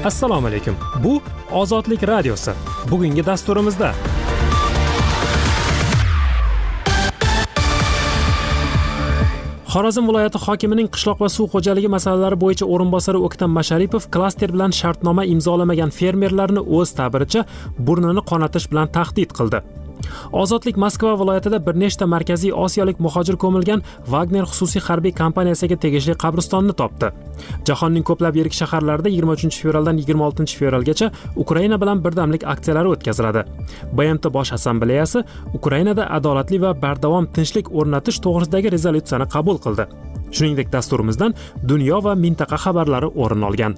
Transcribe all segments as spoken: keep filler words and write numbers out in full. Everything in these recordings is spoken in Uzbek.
Assalomu alaykum. Bu Ozodlik radiosi. Bugungi dasturimizda Xorazm viloyati hokimining qishloq va suv xo'jaligi masalalari bo'yicha o'rinbosari O'ktam Masharipov klaster bilan shartnoma imzolamagan fermerlarni o'z ta'biricha burnini qonatish bilan tahdid qildi. Ozodlik Moskva viloyatida bir nechta markaziy osiyolik muhojir ko'milgan Wagner xususiy harbiy kompaniyasiga tegishli qabristonni topdi. Jahonning ko'plab yirik shaharlarida yigirma uchinchi fevraldan yigirma oltinchi fevralgacha Ukraina bilan birdamlik aksiyalari o'tkaziladi. B M T Bosh assambleyasi Ukrainada adolatli va bardavom tinchlik o'rnatish to'g'risidagi rezolyutsiyani qabul qildi. Shuningdek, dasturimizdan dunyo va mintaqa xabarlari o'rin olgan.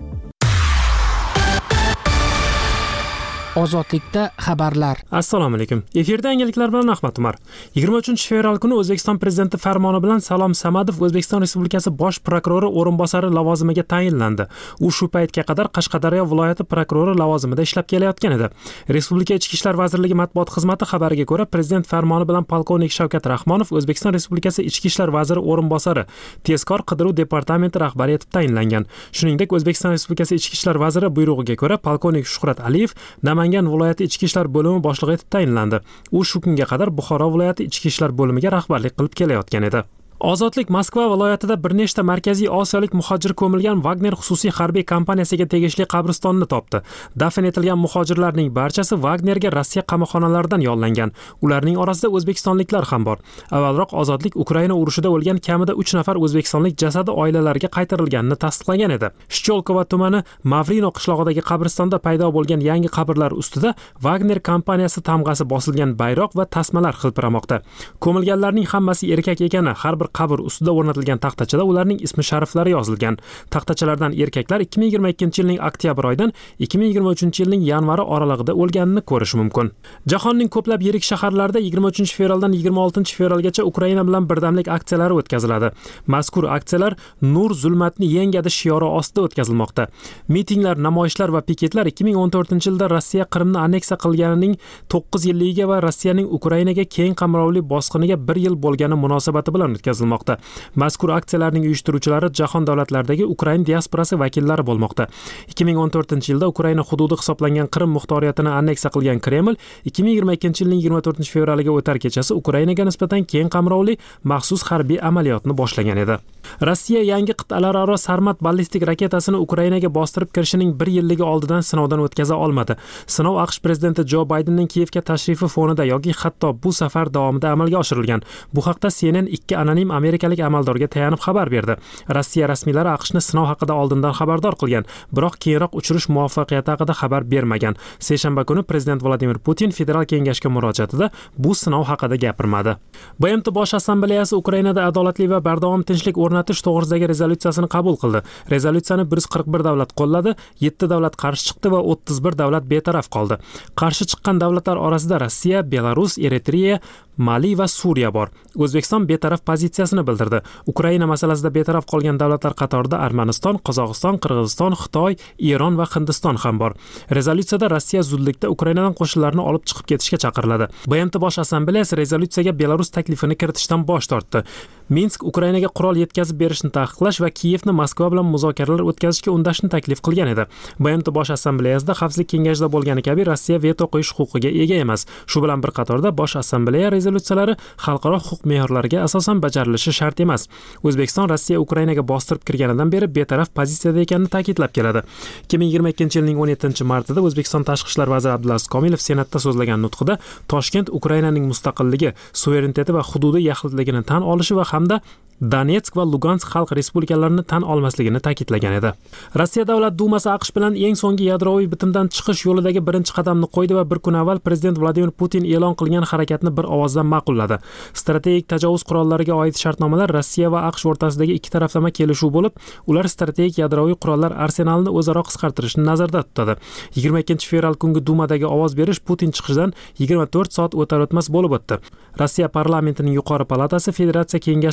Ozodlikda xabarlar. Assalomu alaykum. Efirda yangiliklar bilan Ahmad Umar. yigirma uchinchi fevral kuni O'zbekiston prezidenti farmoni bilan Salom Samadov O'zbekiston Respublikasi bosh prokurori o'rinbosari lavozimiga tayinlandi. U shu paytga qadar Qashqadaryo viloyati prokurori lavozimida ishlab kelayotgan edi. Respublika Ichki ishlar vazirligi matbuot xizmati xabariga ko'ra, prezident farmoni bilan polkovnik Shavkat Rahmonov O'zbekiston Respublikasi Ichki ishlar vaziri o'rinbosari, tezkor qidiruv departamenti rahbari etib tayinlangan. Shuningdek, O'zbekiston Respublikasi Ichki ishlar vaziri buyrug'iga ko'ra polkovnik Shuhrat Aliyev Namangan viloyati ichki ishlar bo'limi boshlig'i etib tayinlandi. U shu kunga qadar Buxoro viloyati ichki ishlar bo'limiga rahbarlik qilib kelayotgan edi. Ozodlik Moskva viloyatida bir nechta markaziy osiyolik muhojir ko'milgan Wagner xususiy harbiy kompaniyasiga tegishli qabristonni topdi. Dafn etilgan muhojirlarning barchasi Wagnerga Rossiya qamoqxonalaridan yollangan. Ularning orasida o'zbekistonliklar ham bor. Avvalroq Ozodlik Ukraina urushida o'lgan kamida uch nafar o'zbekistonlik jasadi oilalariga qaytarilganini tasdiqlagan edi. Shcholkova tumani Mavrino qishlog'idagi qabristonda paydo bo'lgan yangi qabrlar ustida Wagner kompaniyasi tamg'asi bosilgan bayroq va tasmalar hilpiramoqda. Ko'milganlarning hammasi erkak ekani, har bir qabr ustida o'rnatilgan taxtachada ularning ismi shariflari yozilgan. Taxtachalardan erkaklar ikki ming yigirma ikkinchi yilning oktyabr oyidan ikki ming yigirma uchinchi yilning yanvari oralig'ida o'lganini ko'rish mumkin. Jahonning ko'plab yirik shaharlarida yigirma uchinchi fevraldan yigirma oltinchi fevralgacha Ukraina bilan birdamlik aksiyalari o'tkaziladi. Mazkur aksiyalar Nur zulmatni yengadi shiori ostida o'tkazilmoqda. Mitinglar, namoyishlar va piketlar ikki ming o'n to'rtinchi yilda Rossiya Qrimni anneksiya qilganining to'qqiz yilligiga va Rossiyaning Ukrainaga keng qamrovli bosqiniga bir yil bo'lgani munosabati bilan o'tkazilmoqda. Mazkur aksiyalarning uyushtiruvchilari jahon davlatlaridagi Ukraina diasporasi vakillari bo'lmoqda. ikki ming o'n to'rtinchi yilda Ukraina hududi hisoblangan Qrim muxtoriyatini anneksiya qilgan Kreml ikki ming yigirma ikkinchi yilning yigirma to'rtinchi fevraliga o'tar kechasi Ukrainaga nisbatan keng qamrovli maxsus harbiy amaliyotni boshlagan edi. Rossiya yangi qit'alararo Sarmat ballistik raketasini Ukrainaga bostirib kirishining bir yilligi oldidan sinovdan o'tkaza olmadi. Sinov AQSh prezidenti Jo Baydenning Kiyevga tashrifi fonida yoki hatto bu safar davomida amalga oshirilgan. Bu haqda C N N ikki anonim amerikalik amaldorga tayanib xabar berdi. Rossiya rasmiylari AQShni sinov haqida oldindan xabardor qilgan, biroq keyinroq uchirish muvaffaqiyati haqida xabar bermagan. Seshanba kuni prezident Vladimir Putin federal kengashga murojaatida bu sinov haqida gapirmadi. B M T Bosh assambleyasi Ukrainada adolatli va bardavom tinchlik o'rnatish to'g'risidagi rezolyutsiyasini qabul qildi. Rezolyutsiyani bir yuz qirq bir davlat qo'lladi, yetti davlat qarshi chiqdi va o'ttiz bir davlat betaraf qoldi. Qarshi chiqqan davlatlar orasida Rossiya, Belarus, Eritreya, Mali va Suriya bor. O'zbekiston betaraf pozitsiyasini bildirdi. Ukraina masalasida betaraf qolgan davlatlar qatorida Armaniston, Qozog'iston, Qirg'iziston, Xitoy, Eron va Hindiston ham bor. Rezolyutsiyada Rossiya zudlikda Ukrainadan qo'shinlarni olib chiqib ketishga chaqiriladi. B M T Bosh assambleyasi rezolyutsiyaga Belarus taklifini kiritishdan bosh tortdi. Minsk Ukrainaga qurol yetkazib berishni taqiqlash va Kiyevni Moskva bilan muzokaralar o'tkazishga undashni taklif qilgan edi. B M T Bosh assambleyasida Xavfsizlik kengashida bo'lgani kabi Rossiya veto qo'yish huquqiga ega emas. Shu bilan bir qatorda Bosh assambleya rezolyutsiyalari xalqaro huquq me'yorlariga asosan bajarilishi shart emas. O'zbekiston Rossiya Ukrainaga bostirib kirganidan beri betaraf pozitsiyada ekanini ta'kidlab keladi. ikki ming yigirma ikkinchi yilning o'n yettinchi martida O'zbekiston Tashqi ishlar vaziri Abdulaziz Komilov Senatda so'zlagan nutqida Toshkent Ukrainaning mustaqilligi, suvereniteti va hududiy yaxlitligini tan olishi va hamda Donetsk va Lugansk xalq respublikalarini tan olmasligini ta'kidlagan edi. Rossiya Davlat Dumasi AQSh bilan eng so'nggi yadroviy bitimdan chiqish yo'lidagi birinchi qadamni qo'ydi va bir kun avval prezident Vladimir Putin e'lon qilgan harakatni bir ovozdan ma'qulladi. Strategik tajovuz qurollariga oid shartnomalar Rossiya va AQSh o'rtasidagi ikki taraflama kelishuv bo'lib, ular strategik yadroviy qurollar arsenalini o'zaro qisqartirishni nazarda tutadi. yigirma ikkinchi fevral kungi Dumadagi ovoz berish Putin chiqishidan yigirma to'rt soat o'tar o'tmas bo'lib o'tdi. Rossiya parlamentining yuqori palatasi Federatsiya kengashi qonun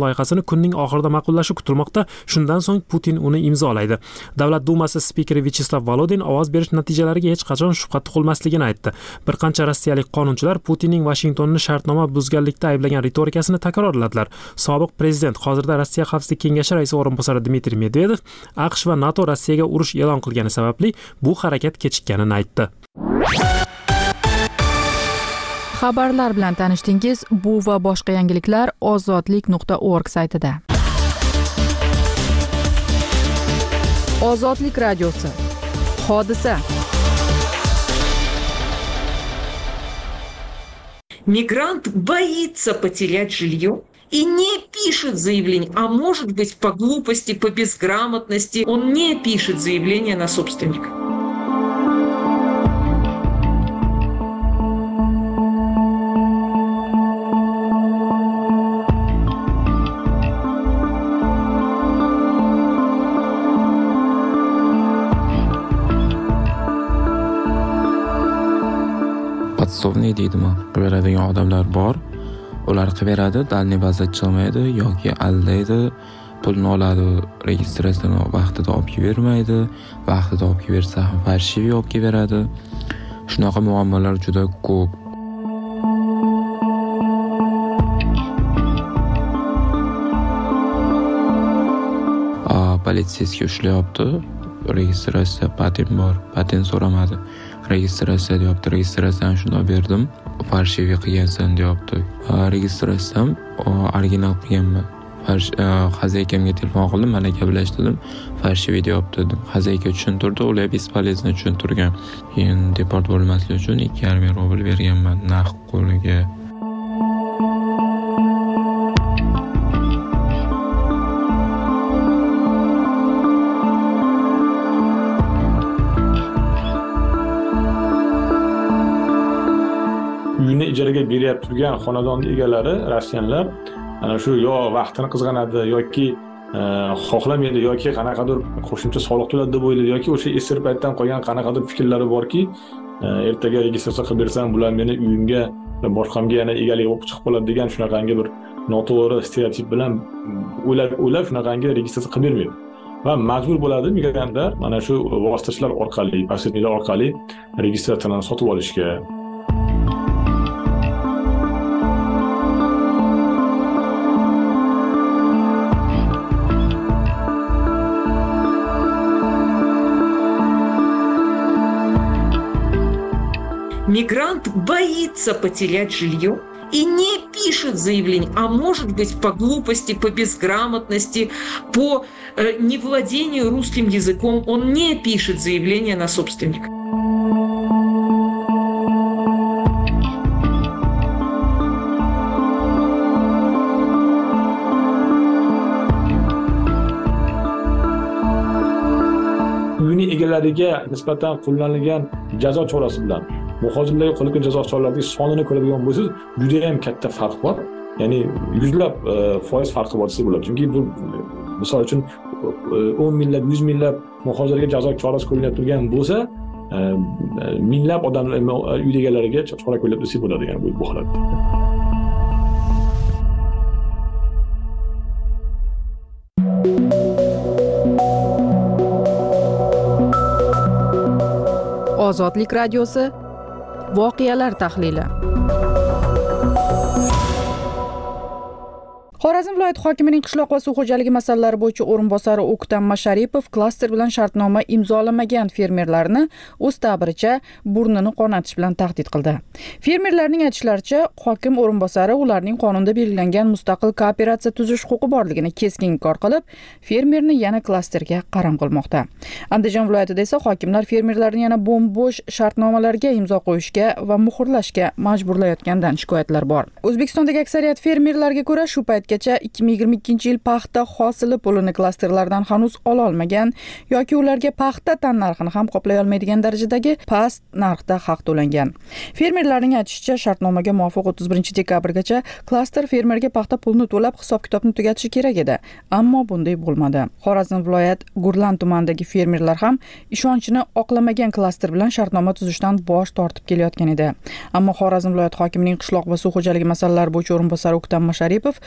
loyihasini kunning oxirida ma'qullashi kutilmoqda. Shundan so'ng Putin uni imzolaydi. Davlat dumasi spikeri Vyacheslav Volodin ovoz berish natijalariga hech qachon shubha tug'ilmasligini aytdi. Bir qancha rossiyalik qonunchilar Putinning Vashingtonni shartnoma buzganlikda ayblagan ritorikasini takrorladilar. Sobiq prezident, hozirda Rossiya Xavfsizlik kengashi raisi o'rinbosari Dmitriy Medvedev AQSh va NATO Rossiyaga urush e'lon qilgani sababli bu harakat kechikkanini aytdi. Xabarlar bilan tanishdingiz. Bu va boshqa yangiliklar ozodlik nuqta org saytida. Ozodlik radiosi. Hodisa. Мигрант боится потерять жилье и не пишет заявление, а может быть по глупости, по безграмотности, он не пишет заявление на собственника. Podsovniy deydimi? Beradigan odamlar bor. Ular qiberadi, dalniy baza chiqmaydi yoki aldaydi, pulni oladi, registratsiyani vaqtida olib bermaydi, vaqtida olib bersa ham farshiviy olib beradi. Shunaqa muammolar juda ko'p. Politsiyasiga ushlayapti. Registratsiya patent bor, patent so'ramadi. Registratsiya deyapti, registratsiyani shunday berdim. Farshiviy qilgansan deyapti. Registratsiyam original qilganman. Xazaykamga telefon qildim, mana gaplashdim. Farshiviy deyapti dedim. Xazayka tushuntirdi, ular bespolezno tushuntirgan. Keyin deport bo'lmaslik uchun ikki yarim ming rubl berganman naqd qo'liga. Uyini ijaraga beryapti turgan xonadon egalari, rossiyanlar, ana shu yo vaqtini qizg'anadi yoki xohlamaydi yoki qanaqadir qo'shimcha soliq to'ladi deb o'ylaydi yoki o'sha esir paytdan qolgan qanaqadir fikrlari borki, ertaga registratsiya qilib bersam, bular meni uyimga va boshqamga yana egalik bo'lib chiqib qoladi degan shunaqangi bir noto'g'ri stereotip bilan o'ylab o'ylab shunaqangi registratsiya qilib bermaydi. Va majbur bo'ladi migrantlar mana shu vositachilar orqali, posredniklar orqali registratsiyani sotib olishga. Мигрант боится потерять жилье и не пишет заявление, а может быть по глупости, по безграмотности, по э, невладению русским языком, он не пишет заявление на собственника. Uyini egalariga nisbatan qo'llanilgan jazo chorasi bilan muhojirlarga qo'llangan jazo choralarining sonini ko'radigan bo'lsangiz, juda ham katta farq bor. Ya'ni yuzlab foiz farqi bor desa bo'ladi. Chunki bu misol uchun o'n minglab, yuz minglab muhojirlarga jazo chorasi qo'llanib turgan bo'lsa, minglab odamlar uy egalariga chora qo'llanib desa bo'ladi, ya'ni bu holatda. Ozodlik radiosi. Voqealar tahlili. Xorazm viloyati hokimining qishloq va suv xo'jaligi masalalari bo'yicha o'rinbosari O'ktam Masharipov klaster bilan shartnoma imzolamagan fermerlarni o'z ta'biricha burnini qonatish bilan tahdid qildi. Fermerlarning aytishlaricha, hokim o'rinbosari ularning qonunda belgilangan mustaqil kooperatsiya tuzish huquqi borligini keskin inkor qilib, fermerni yana klasterga qaram qilmoqda. Andijon viloyatida esa hokimlar fermerlarni yana bo'm-bo'sh shartnomalarga imzo qo'yishga va muhrlashga majburlayotgandan shikoyatlar bor. O'zbekistondagi aksariyat fermerlarga ko'ra shu payt ikki ming yigirma ikkinchi yil paxta hosili pulini klasterlardan hanuz ola olmagan yoki ularga paxta tan narxini ham qoplay olmaydigan darajadagi past narxda haq to'langan. Fermerlarning aytishicha, shartnomaga muvofiq o'ttiz birinchi dekabrgacha klaster fermerga paxta pulini to'lab hisob-kitobni tugatishi kerak edi, ammo bunday bo'lmadi. Xorazm viloyat Gurlan tumanidagi fermerlar ham ishonchini oqlamagan klaster bilan shartnoma tuzishdan bosh tortib kelayotgan edi. Ammo Xorazm viloyat hokimining qishloq va suv xo'jaligi masalalari bo'yicha o'rinbosari O'ktam Masharipov o'n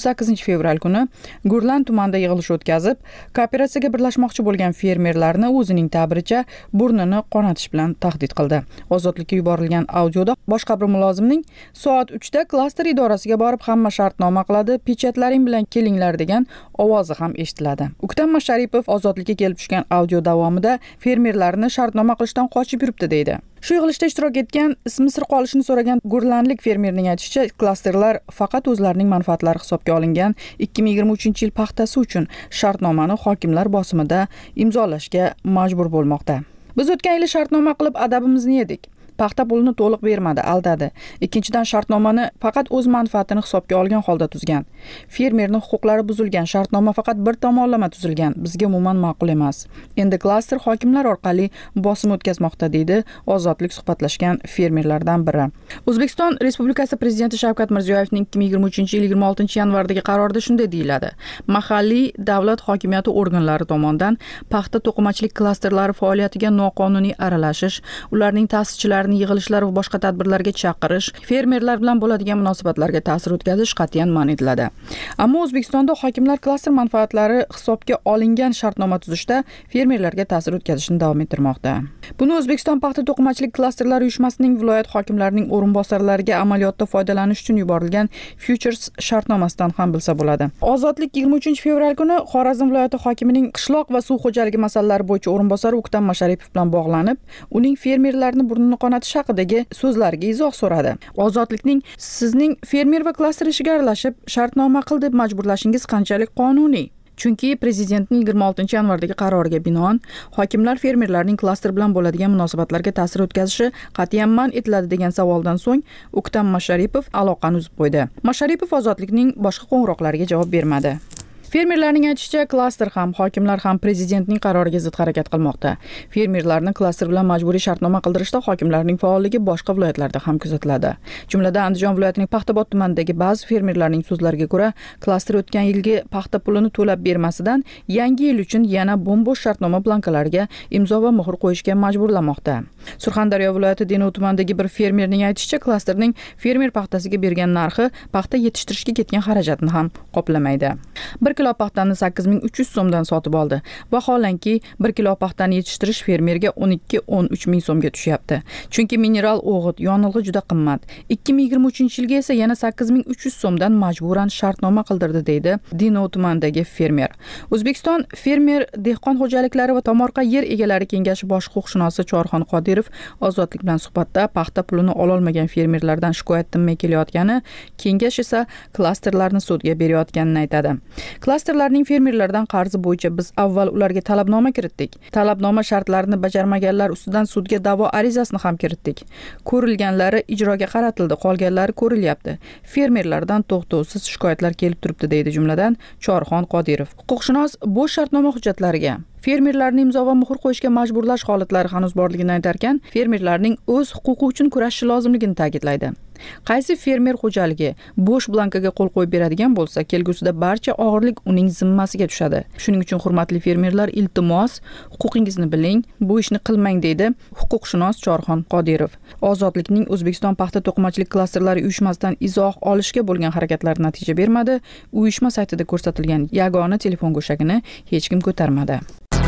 sakkizinchi fevral kuni Gurlan tumanida yig'ilish o'tkazib, kooperatsiyaga birlashmoqchi bo'lgan fermerlarni o'zining ta'biricha burnini qonatish bilan tahdid qildi. Ozodlikka yuborilgan audioda boshqa bir mulozimning soat uchda klaster idorasiga borib hamma shartnoma qiladi, pechatlaring bilan kelinglar degan ovozi ham eshitiladi. O'ktam Masharipov ozodlikka kelib tushgan audio davomida fermerlarni shartnoma qilishdan qochib yuribdi deydi. Shu yig'ilishda ishtirok etgan, ismi sir qolishini so'ragan gurlanlik fermerning aytishicha, klasterlar faqat o'zlarining manfaatlari hisobga olingan ikki ming yigirma uchinchi yil paxtasi uchun shartnomani hokimlar bosimida imzolashga majbur bo'lmoqda. Biz o'tgan yili shartnoma qilib adabimizni yedik. Paxta pulini to'liq bermadi, aldadi. Ikkinchidan shartnomani faqat o'z manfaatini hisobga olgan holda tuzgan. Fermerning huquqlari buzilgan, shartnoma faqat bir tomonlama tuzilgan. Bizga umuman ma'qul emas. Endi klaster hokimlar orqali bosim o'tkazmoqda deydi ozodlik suhbatlashgan fermerlardan biri. O'zbekiston Respublikasi Prezidenti Shavkat Mirziyoyevning ikki ming yigirma uchinchi yil yigirma oltinchi yanvardagi qarorida shunday deyiladi: mahalliy davlat hokimiyati organlari tomonidan paxta to'qimachilik klasterlari faoliyatiga noqonuniy aralashish, ularning ta'sischilari yig'ilishlar va boshqa tadbirlarga chaqirish, fermerlar bilan bo'ladigan munosabatlarga ta'sir o'tkazish qat'iyan man etiladi. Ammo O'zbekistonda hokimlar klaster manfaatlari hisobga olingan shartnoma tuzishda fermerlarga ta'sir o'tkazishni davom ettirmoqda. Buni O'zbekiston paxta to'qimachilik klasterlari uyushmasining viloyat hokimlarining o'rinbosarlariga amaliyotda foydalanish uchun yuborilgan Futures shartnomasidan ham bilsa bo'ladi. Ozodlik yigirma uchinchi fevral kuni Xorazm viloyati hokimining qishloq va suv xo'jaligi masalalari bo'yicha o'rinbosari O'ktam Masharipov bilan bog'lanib, uning fermerlarni burnini qonatish haqidagi so'zlariga izoh so'radi. Ozodlikning sizning fermer va klaster ishiga aralashib shartnoma qil deb majburlashingiz qanchalik qonuniy? Chunki prezidentning yigirma oltinchi yanvardagi qaroriga binoan hokimlar fermerlarning klaster bilan bo'ladigan munosabatlarga ta'sir o'tkazishi qat'iyan man etiladi degan savoldan so'ng O'ktam Masharipov aloqani uzib qo'ydi. Masharipov ozodlikning boshqa qo'ng'iroqlariga javob bermadi. Fermerlarning aytishicha, klaster ham, hokimlar ham prezidentning qaroriga zid harakat qilmoqda. Fermerlarni klaster bilan majburiy shartnoma qildirishda hokimlarning faolligi boshqa viloyatlarda ham kuzatiladi. Jumladan Andijon viloyatining Paxtabod tumanidagi ba'zi fermerlarning so'zlariga ko'ra, klaster o'tgan yilgi paxta pulini to'lab bermasidan yangi yil uchun yana bo'm-bo'sh shartnoma blankalariga imzo va muhr qo'yishga majburlamoqda. Surxondaryo viloyati Denov tumanidagi bir fermerning aytishicha, klasterning fermer paxtasiga bergan narxi paxta yetishtirishga ketgan xarajatni ham qoplamaydi. bir kilo paxtani sakkiz ming uch yuz so'mdan sotib oldi. Vaholanki bir kilo paxtani yetishtirish fermerga o'n ikki o'n uch ming so'mga tushyapti. Chunki mineral o'g'it, yonilg'i juda qimmat. ikki ming yigirma uchinchi yilga esa yana sakkiz ming uch yuz so'mdan majburan shartnoma qildirdi deydi Denov tumanidagi fermer. O'zbekiston fermer dehqon xo'jaliklari va tomorqa yer egalari kengashi bosh huquqshunosi Chorxon Qodirov ozodlik bilan suhbatda paxta pulini ololmagan fermerlardan shikoyat tinmay kelayotgani, kengash esa klasterlarni sudga berayotganini aytadi. Klasterlarning fermerlardan qarzi bo'yicha biz avval ularga talabnoma kiritdik. Talabnoma shartlarini bajarmaganlar ustidan sudga da'vo arizasini ham kiritdik. Ko'rilganlari ijroga qaratildi, qolganlari ko'rilyapti. Fermerlardan to'xtovsiz shikoyatlar kelib turibdi deydi jumladan Chorxon Qodirov. Huquqshunos bo'sh shartnoma hujjatlariga fermerlarni imzo va muhr qo'yishga majburlash holatlari hanuz borligini aytarkan, fermerlarning o'z huquqi uchun kurashishi lozimligini ta'kidlaydi. Qaysi fermer xo'jaligi bo'sh blankaga qo'l qo'yib beradigan bo'lsa, kelgusida barcha og'irlik uning zimmasiga tushadi. Shuning uchun hurmatli fermerlar, iltimos, huquqingizni biling, bu ishni qilmang deydi huquqshunos Chorxon Qodirov. Ozodlikning O'zbekiston paxta to'qimachilik klasterlari uyushmasidan izoh olishga bo'lgan harakatlari natija bermadi. Uyushma saytida ko'rsatilgan yagona telefon go'shagini hech kim ko'tarmadi.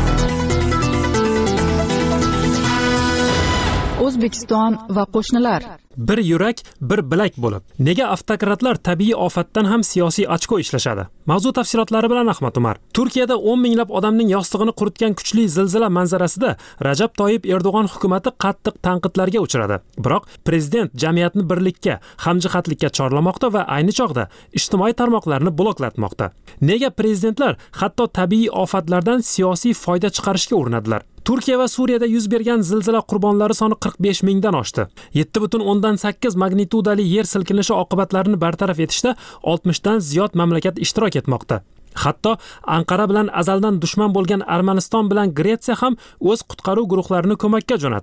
O'zbekiston va qo'shnilar. Bir yurak, bir bilak bo'lib. Nega avtokratlar tabiiy ofatdan ham siyosiy ochko ishlashadi? Mavzu tafsilotlari bilan Ahmad Umar. Turkiyada o'n minglab odamning yostig'ini quritgan kuchli zilzila manzarasida Rajab Toyyib Erdo'g'on hukumatı qattiq tanqidlarga uchradi. Biroq prezident jamiyatni birlikka, hamjihatlikka chorlamoqda va ayni chog'da ijtimoiy tarmoqlarni bloklatmoqda. Nega prezidentlar hatto tabiiy ofatlardan siyosiy foyda chiqarishga urinadilar? Turkiya va Suriyada yuz bergan zilzila qurbonlari soni qirq besh mingdan oshdi. yetti butun o'ndan sakkiz magnitudali yer silkinishi oqibatlarini bartaraf etishda oltmishdan ziyod mamlakat ishtirok etmoqda. Hatto Anqara bilan azaldan dushman bo'lgan Armaniston bilan Gretsiya ham o'z qutqaruv guruhlarini ko'makka jo'natdi.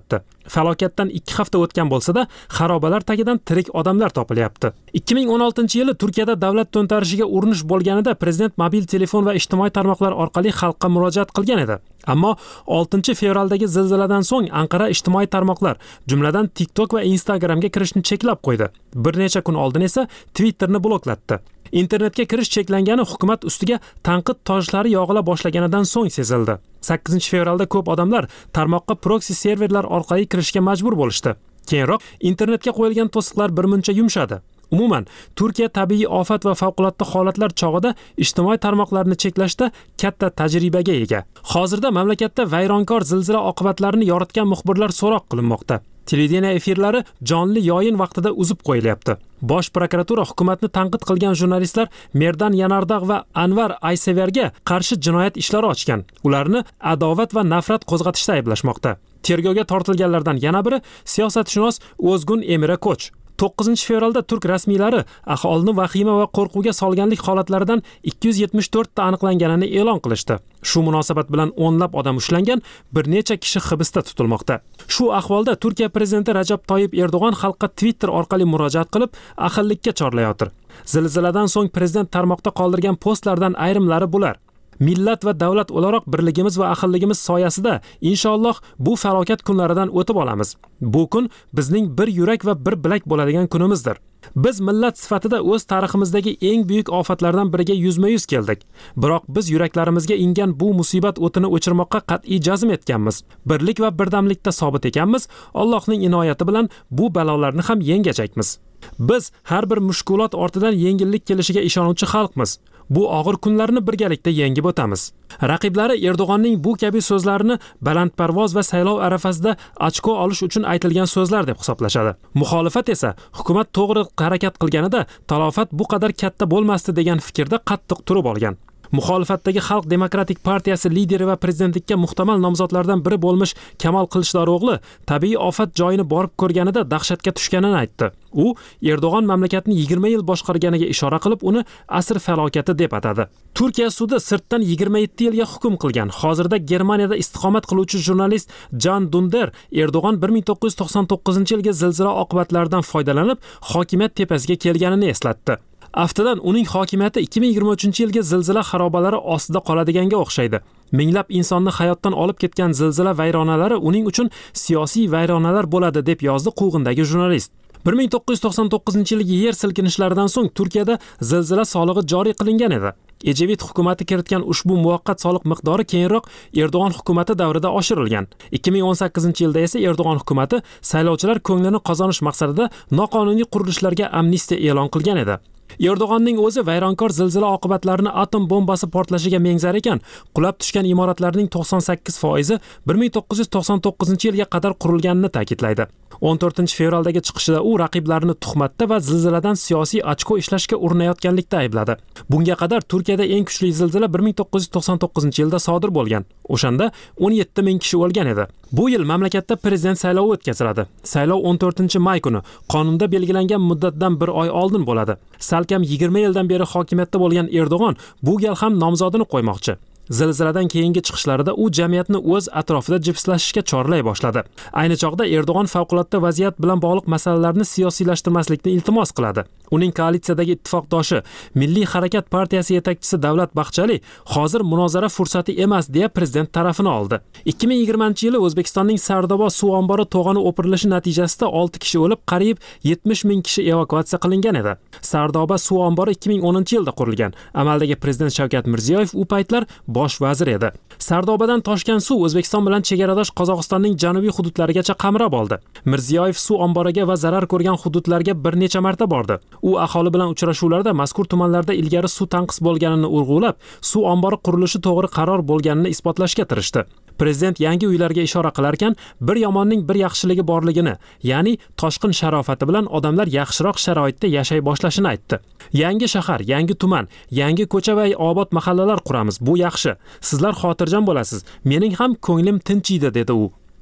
Falokatdan ikki hafta o'tgan bo'lsa-da, xarobalar tagidan tirik odamlar topilyapti. ikki ming o'n oltinchi yili Turkiyada davlat to'ntarishiga urinish bo'lganida prezident mobil telefon va ijtimoiy tarmoqlar orqali xalqqa murojaat qilgan edi. Ammo oltinchi fevraldagi zilziladan so'ng Anqara ijtimoiy tarmoqlar, jumladan TikTok va Instagramga kirishni cheklab qo'ydi. Bir necha kun oldin esa Twitterni bloklatdi. Internetga kirish cheklangani hukumat ustiga tanqid toshlari yog'ila boshlaganidan so'ng sezildi. sakkizinchi fevralda ko'p odamlar tarmoqqa proksi serverlar orqali kirishga majbur bo'lishdi. Keyinroq internetga qo'yilgan to'siqlar birmuncha yumshadi. Umuman, Turkiya tabiiy ofat va favqulodda holatlar chog'ida ijtimoiy tarmoqlarni cheklashda katta tajribaga ega. Hozirda mamlakatda vayronkor zilzila oqibatlarini yoritgan muxbirlar so'roq qilinmoqda. Televideniya efirlari jonli yoyin vaqtida uzib qo'yilyapti. Bosh prokuratura hukumatni tanqid qilgan jurnalistlar Merdan Yanardagh va Anvar Ayseverga qarshi jinoyat ishlari ochgan. Ularni adovat va nafrat qo'zg'atishda ayblashmoqda. Tergovga tortilganlardan yana biri siyosatshunos O'zgun Emira Koch. to'qqizinchi fevralda turk rasmiylari aholini vahima va qo'rquvga solganlik holatlaridan ikki yuz yetmish to'rt ta aniqlanganini e'lon qilishdi. Shu munosabat bilan o'nlab odam ushlangan, bir necha kishi hibsda tutilmoqda. Shu ahvolda Turkiya prezidenti Rajab Toyyib Erdo'g'on xalqqa Twitter orqali murojaat qilib, ahillikka chorlayotir. Zilziladan so'ng prezident tarmoqda qoldirgan postlardan ayrimlari bular: Millat va davlat o'laroq birligimiz va ahilligimiz soyasida inshaalloh bu falokat kunlaridan o'tib olamiz. Bu kun bizning bir yurak va bir bilak bo'ladigan kunimizdir. Biz millat sifatida o'z tariximizdagi eng buyuk ofatlardan biriga yuzma-yuz keldik. Biroq biz yuraklarimizga ingan bu musibat o'tini o'chirmoqqa qat'iy jazm etganmiz. Birlik va birdamlikda sobit ekanmiz. Allohning inoyati bilan bu balolarni ham yengajakmiz. Biz har bir mushkulot ortidan yengillik kelishiga ishonuvchi xalqmiz. Bu og'ir kunlarni birgalikda yengib o'tamiz. Raqiblari Erdo'g'onning bu kabi so'zlarini balandparvoz va saylov arafasida ochko olish uchun aytilgan so'zlar deb hisoblashadi. Muxolifat esa hukumat to'g'ri harakat qilganida talofat bu qadar katta bo'lmasdi degan fikrda qattiq turib olgan. Muxolifatdagi Xalq demokratik partiyasi lideri va prezidentlikka muhtamal nomzodlardan biri bo'lmish Kamol Qilichdarog'li tabiiy ofat joyini borib ko'rganida dahshatga tushganini aytdi. U Erdo'g'on mamlakatni yigirma yil boshqarganiga ishora qilib, uni asr falokati deb atadi. Turkiya sudi sirtdan yigirma yetti yilga hukm qilgan. Hozirda Germaniyada istiqomat qiluvchi jurnalist Jan Dunder Erdo'g'on bir ming to'qqiz yuz to'qson to'qqizinchi yilgi zilzila oqibatlaridan foydalanib, hokimiyat tepasiga kelganini eslatdi. Aftidan uning hokimiyati ikki ming yigirma uchinchi yilgi zilzila xarobalari ostida qoladiganga o'xshaydi. Minglab insonni hayotdan olib ketgan zilzila vayronalari uning uchun siyosiy vayronalar bo'ladi deb yozdi quvg'indagi jurnalist. bir ming to'qqiz yuz to'qson to'qqizinchi yilgi yer silkinishlaridan so'ng Turkiyada zilzila solig'i joriy qilingan edi. Ejevit hukumati kiritgan ushbu muvaqqat soliq miqdori keyinroq Erdo'g'on hukumati davrida oshirilgan. ikki ming o'n sakkizinchi yilda esa Erdo'g'on hukumati saylovchilar ko'nglini qozonish maqsadida noqonuniy qurilishlarga amnistiya e'lon qilgan edi. Erdo'g'onning o'zi vayronkor zilzila oqibatlarini atom bombasi portlashiga mengzar ekan, qulab tushgan imoratlarning to'qson sakkiz foizi bir ming to'qqiz yuz to'qson to'qqizinchi yilga qadar qurilganini ta'kidlaydi. o'n to'rtinchi fevraldagi chiqishida u raqiblarini tuhmatda va zilziladan siyosiy ochko ishlashga urinayotganlikda aybladi. Bunga qadar Turkiyada eng kuchli zilzila bir ming to'qqiz yuz to'qson to'qqizinchi yilda sodir bo'lgan. O'shanda o'n yetti ming kishi o'lgan edi. Bu yil mamlakatda prezident saylovi o'tkaziladi. Saylov o'n to'rtinchi may kuni qonunda belgilangan muddatdan bir oy oldin bo'ladi. Salkam yigirma yildan beri hokimiyatda bo'lgan Erdo'g'on bu gal ham nomzodini qo'ymoqchi. Zilziladan keyingi chiqishlarida u jamiyatni o'z atrofida jipslashishga chorlay boshladi. Ayni chog'da Erdo'g'on favqulodda vaziyat bilan bog'liq masalalarni siyosiylashtirmaslikni iltimos qiladi. Uning koalitsiyadagi ittifoqdoshi Milliy harakat partiyasi yetakchisi Davlat Bahchali hozir munozara fursati emas deya prezident tarafini oldi. ikki ming yigirmanchi yili O'zbekistonning Sardoba suv ombori to'g'oni o'pirilishi natijasida olti kishi o'lib, qariyb yetmish ming kishi evakuatsiya qilingan edi. Sardoba suv ombori ikki ming o'ninchi yilda qurilgan. Amaldagi prezident Shavkat Mirziyoyev u paytlar bosh vazir edi. Sardobadan toshgan suv O'zbekiston bilan chegaradosh Qozog'istonning janubiy hududlarigacha qamrab oldi. Mirziyoyev suv omboriga va zarar ko'rgan hududlarga bir necha marta bordi. U aholi bilan uchrashuvlarda mazkur tumanlarda ilgari suv tanqis bo'lganini urg'ulab, suv ombori qurilishi to'g'ri qaror bo'lganini isbotlashga tirishdi. Prezident yangi uylarga ishora qilarkan, bir yomonning bir yaxshiligi borligini, ya'ni toshqin sharofati bilan odamlar yaxshiroq sharoitda yashay boshlashini aytdi. Yangi shahar, yangi tuman, yangi ko'cha va obod mahallalar quramiz. Bu yaxshi. Sizlar xotirjam bo'lasiz. Mening ham ko'nglim tinchiydi dedi u.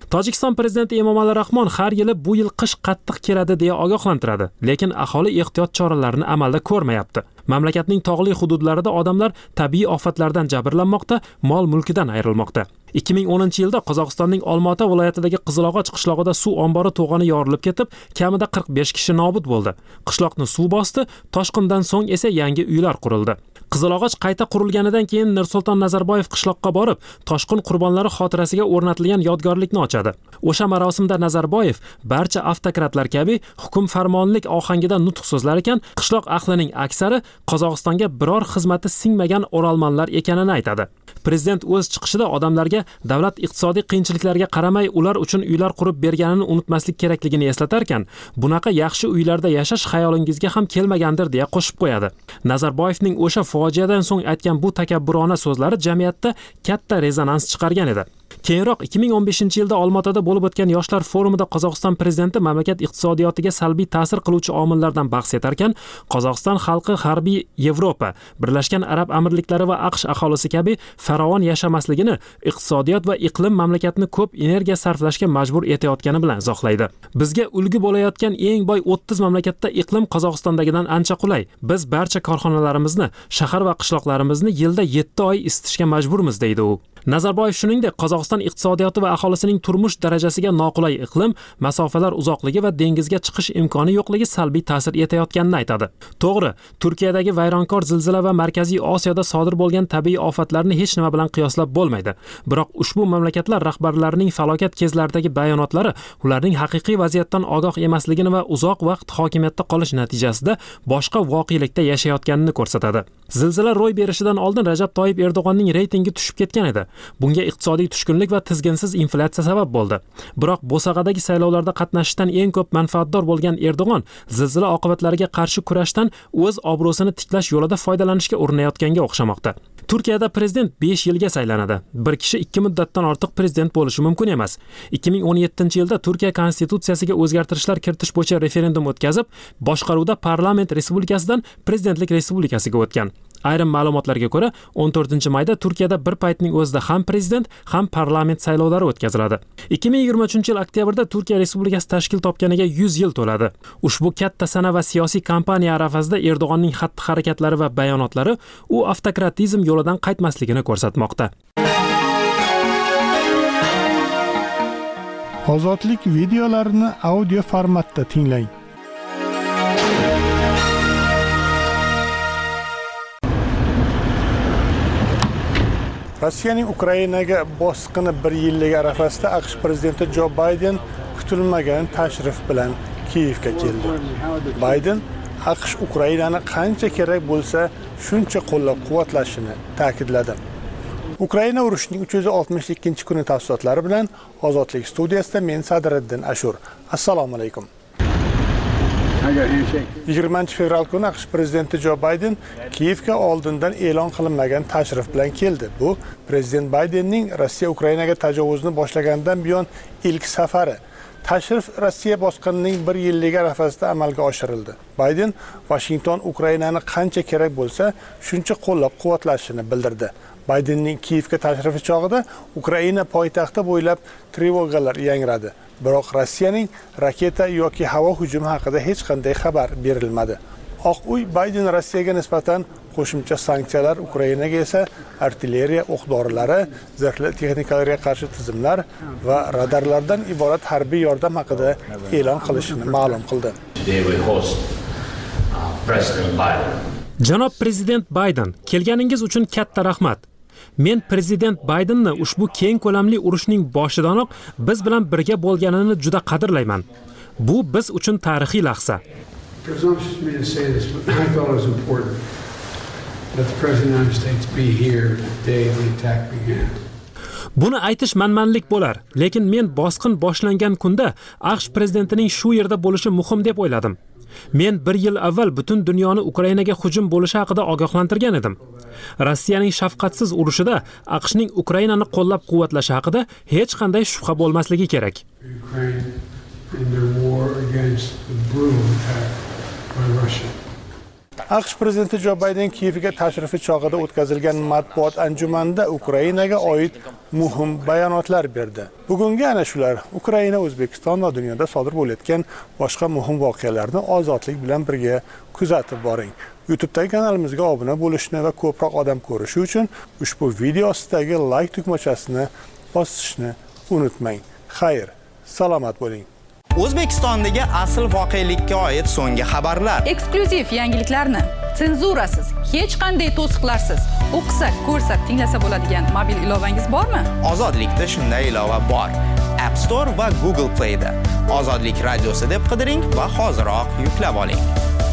Tojikiston prezidenti Emomali Rahmon har yili bu yil qish qattiq keladi deya ogohlantiradi, lekin aholi ehtiyot choralarini amalda ko'rmayapti. Mamlakatning tog'li hududlarida odamlar tabiiy ofatlardan jabrlanmoqda, mol-mulkidan ayrilmoqda. ikki ming o'ninchi yilda Qozog'istonning Olmaota viloyatidagi Qizilog'och qishlog'ida suv ombori to'g'oni yorilib ketib, kamida qirq besh kishi nobud bo'ldi. Qishloqni suv bosdi, toshqindan so'ng esa yangi uylar qurildi. Qizilog'och qayta qurilganidan keyin Nursulton Nazarboyev qishloqqa borib, toshqin qurbonlari xotirasiga o'rnatilgan yodgorlikni ochadi. O'sha marosimda Nazarboyev barcha avtokratlar kabi hukm farmonlik ohangida nutq so'zlar ekan, qishloq ahlining aksari Qozog'istonga biror xizmati singmagan o'ralmanlar ekanini aytadi. Prezident o'z chiqishida odamlarga davlat iqtisodiy qiyinchiliklarga qaramay ular uchun uylar qurib berganini unutmaslik kerakligini eslatarkan, bunaqa yaxshi uylarda yashash xayolingizga ham kelmagandir deya qo'shib qo'yadi. Nazarboyevning o'sha fojiadan so'ng aytgan bu takabburona so'zlari jamiyatda katta rezonans chiqargan edi. Keyinroq ikki ming o'n beshinchi yilda Olmaotada bo'lib o'tgan yoshlar forumida Qozog'iston prezidenti mamlakat iqtisodiyotiga salbiy ta'sir qiluvchi omillardan bahs etarkan, Qozog'iston xalqi harbiy Yevropa, Birlashgan Arab Amirliklari va AQSh aholisi kabi farovon yashamasligini iqtisodiyot va iqlim mamlakatni ko'p energiya sarflashga majbur etayotgani bilan izohlaydi. Bizga ulgu bo'layotgan eng boy o'ttiz mamlakatda iqlim Qozog'istondagidan ancha qulay. Biz barcha korxonalarimizni, shahar va qishloqlarimizni yilda yetti oy isitishga majburmiz, deydi u. Nazarboyev shuningdek, Qozog'iston iqtisodiyoti va aholisining turmush darajasiga noqulay iqlim, masofalar uzoqligi va dengizga chiqish imkoni yo'qligi salbiy ta'sir etayotganini aytadi. To'g'ri, Turkiyadagi vayronkor zilzila va Markaziy Osiyoda sodir bo'lgan tabiiy ofatlarni hech nima bilan qiyoslab bo'lmaydi. Biroq ushbu mamlakatlar rahbarlarining falokat kezlaridagi bayonotlari ularning haqiqiy vaziyatdan ogoh emasligini va uzoq vaqt hokimiyatda qolish natijasida boshqa voqelikda yashayotganini ko'rsatadi. Zilzila ro'y berishidan oldin Rajab Toyyib Erdo'g'onning reytingi tushib ketgan edi. Bunga iqtisodiy tushkunlik va tizginsiz inflyatsiya sabab bo'ldi. Biroq Bo'sag'adagi saylovlarda qatnashishdan eng ko'p manfaatdor bo'lgan Erdo'g'on zilzila oqibatlariga qarshi kurashdan o'z obro'sini tiklash yo'lida foydalanishga urinayotganga o'xshamoqda. Turkiyada prezident besh yilga saylanadi. Bir kishi ikki muddatdan ortiq prezident bo'lishi mumkin emas. ikki ming o'n yettinchi yilda Turkiya konstitutsiyasiga o'zgartirishlar kiritish bo'yicha referendum o'tkazib, boshqaruvda parlament respublikasidan prezidentlik respublikasiga o'tgan. Ayrim ma'lumotlarga ko'ra, o'n to'rtinchi mayda Turkiyada bir paytning o'zida ham prezident, ham parlament saylovlari o'tkaziladi. ikki ming yigirma uchinchi yil oktyabrda Turkiya respublikasi tashkil topganiga yuz yil to'ladi. Ushbu katta sana va siyosiy kampaniya arafasida Erdo'g'onning xatti-harakatlari va bayonotlari u avtokratizm yo'lidan qaytmasligini ko'rsatmoqda. Ozodlik videolarini audio formatda tinglang. Rossiyaning Ukrainaga bosqini bir yilligi arafasida AQSh prezidenti Jo Bayden kutilmagan tashrif bilan Kiyevga keldi. Bayden AQSh Ukrainani qancha kerak bo'lsa shuncha qo'llab-quvvatlashini ta'kidladi. Ukraina urushining uch yuz oltmish ikkinchi kuni tafsilotlari bilan Ozodlik studiyasida men Sadriddin Ashur. Assalomu alaykum. yigirmanchi fevral kuni AQSh prezidenti Jo Bayden Kiyevga oldindan e'lon qilinmagan tashrif bilan keldi. Bu prezident Baydenning Rossiya Ukrainaga tajovuzni boshlagandan buyon ilk safari. Tashrif Rossiya bosqinining bir yilligi arafasida amalga oshirildi. Bayden Washington Ukrainani qancha kerak bo'lsa, shuncha qo'llab-quvvatlashini bildirdi. Baydenning Kiyevga tashrifi chog'ida Ukraina poytaxti bo'ylab trevogalar yangradi. Biroq Rossiyaning raketa yoki havo hujumi haqida hech qanday xabar berilmadi. Oq uy Bayden Rossiyaga nisbatan qo'shimcha sanksiyalar, Ukrainaga esa artilleriya o'q-dorilari, zirhli texnikalarga qarshi tizimlar va radarlardan iborat harbiy yordam haqida e'lon qilishini ma'lum qildi. Janob prezident Bayden, kelganingiz uchun katta rahmat. Men prezident Baydenni ushbu keng ko'lamli urushning boshidanoq biz bilan birga bo'lganini juda qadrlayman. Bu biz uchun tarixiy lahza. Buni aytish manmanlik bo'lar, lekin men bosqin boshlangan kunda AQSh prezidentining shu yerda bo'lishi muhim deb o'yladim. Men bir yil avval butun dunyoni Ukrainaga hujum bo'lishi haqida ogohlantirgan edim. Rossiyaning shafqatsiz urushida AQShning Ukrainani qo'llab-quvvatlashi haqida hech qanday shubha bo'lmasligi kerak. AQSh prezidenti Jo Bayden Kiyevga tashrifi chog'ida o'tkazilgan matbuot anjumanida Ukrainaga oid muhim bayonotlar berdi. Bugungi ana shular Ukraina, O'zbekiston va dunyoda sodir bo'layotgan boshqa muhim voqealarni ozodlik bilan birga kuzatib boring. YouTube'dagi kanalimizga obuna bo'lishni va ko'proq odam ko'rishi uchun ushbu video ostidagi like tugmachasini bosishni unutmang. Xayr, salomat bo'ling. O'zbekistondagi asl voqelikka oid so'nggi xabarlar, eksklyuziv yangiliklarni senzurasiz, hech qanday to'siqlarsiz o'qisa, ko'rsa, tinglasa bo'ladigan mobil ilovangiz bormi? Ozodlikda shunday ilova bor. App Store va Google Play da Ozodlik radiosi deb qidiring va hoziroq yuklab oling.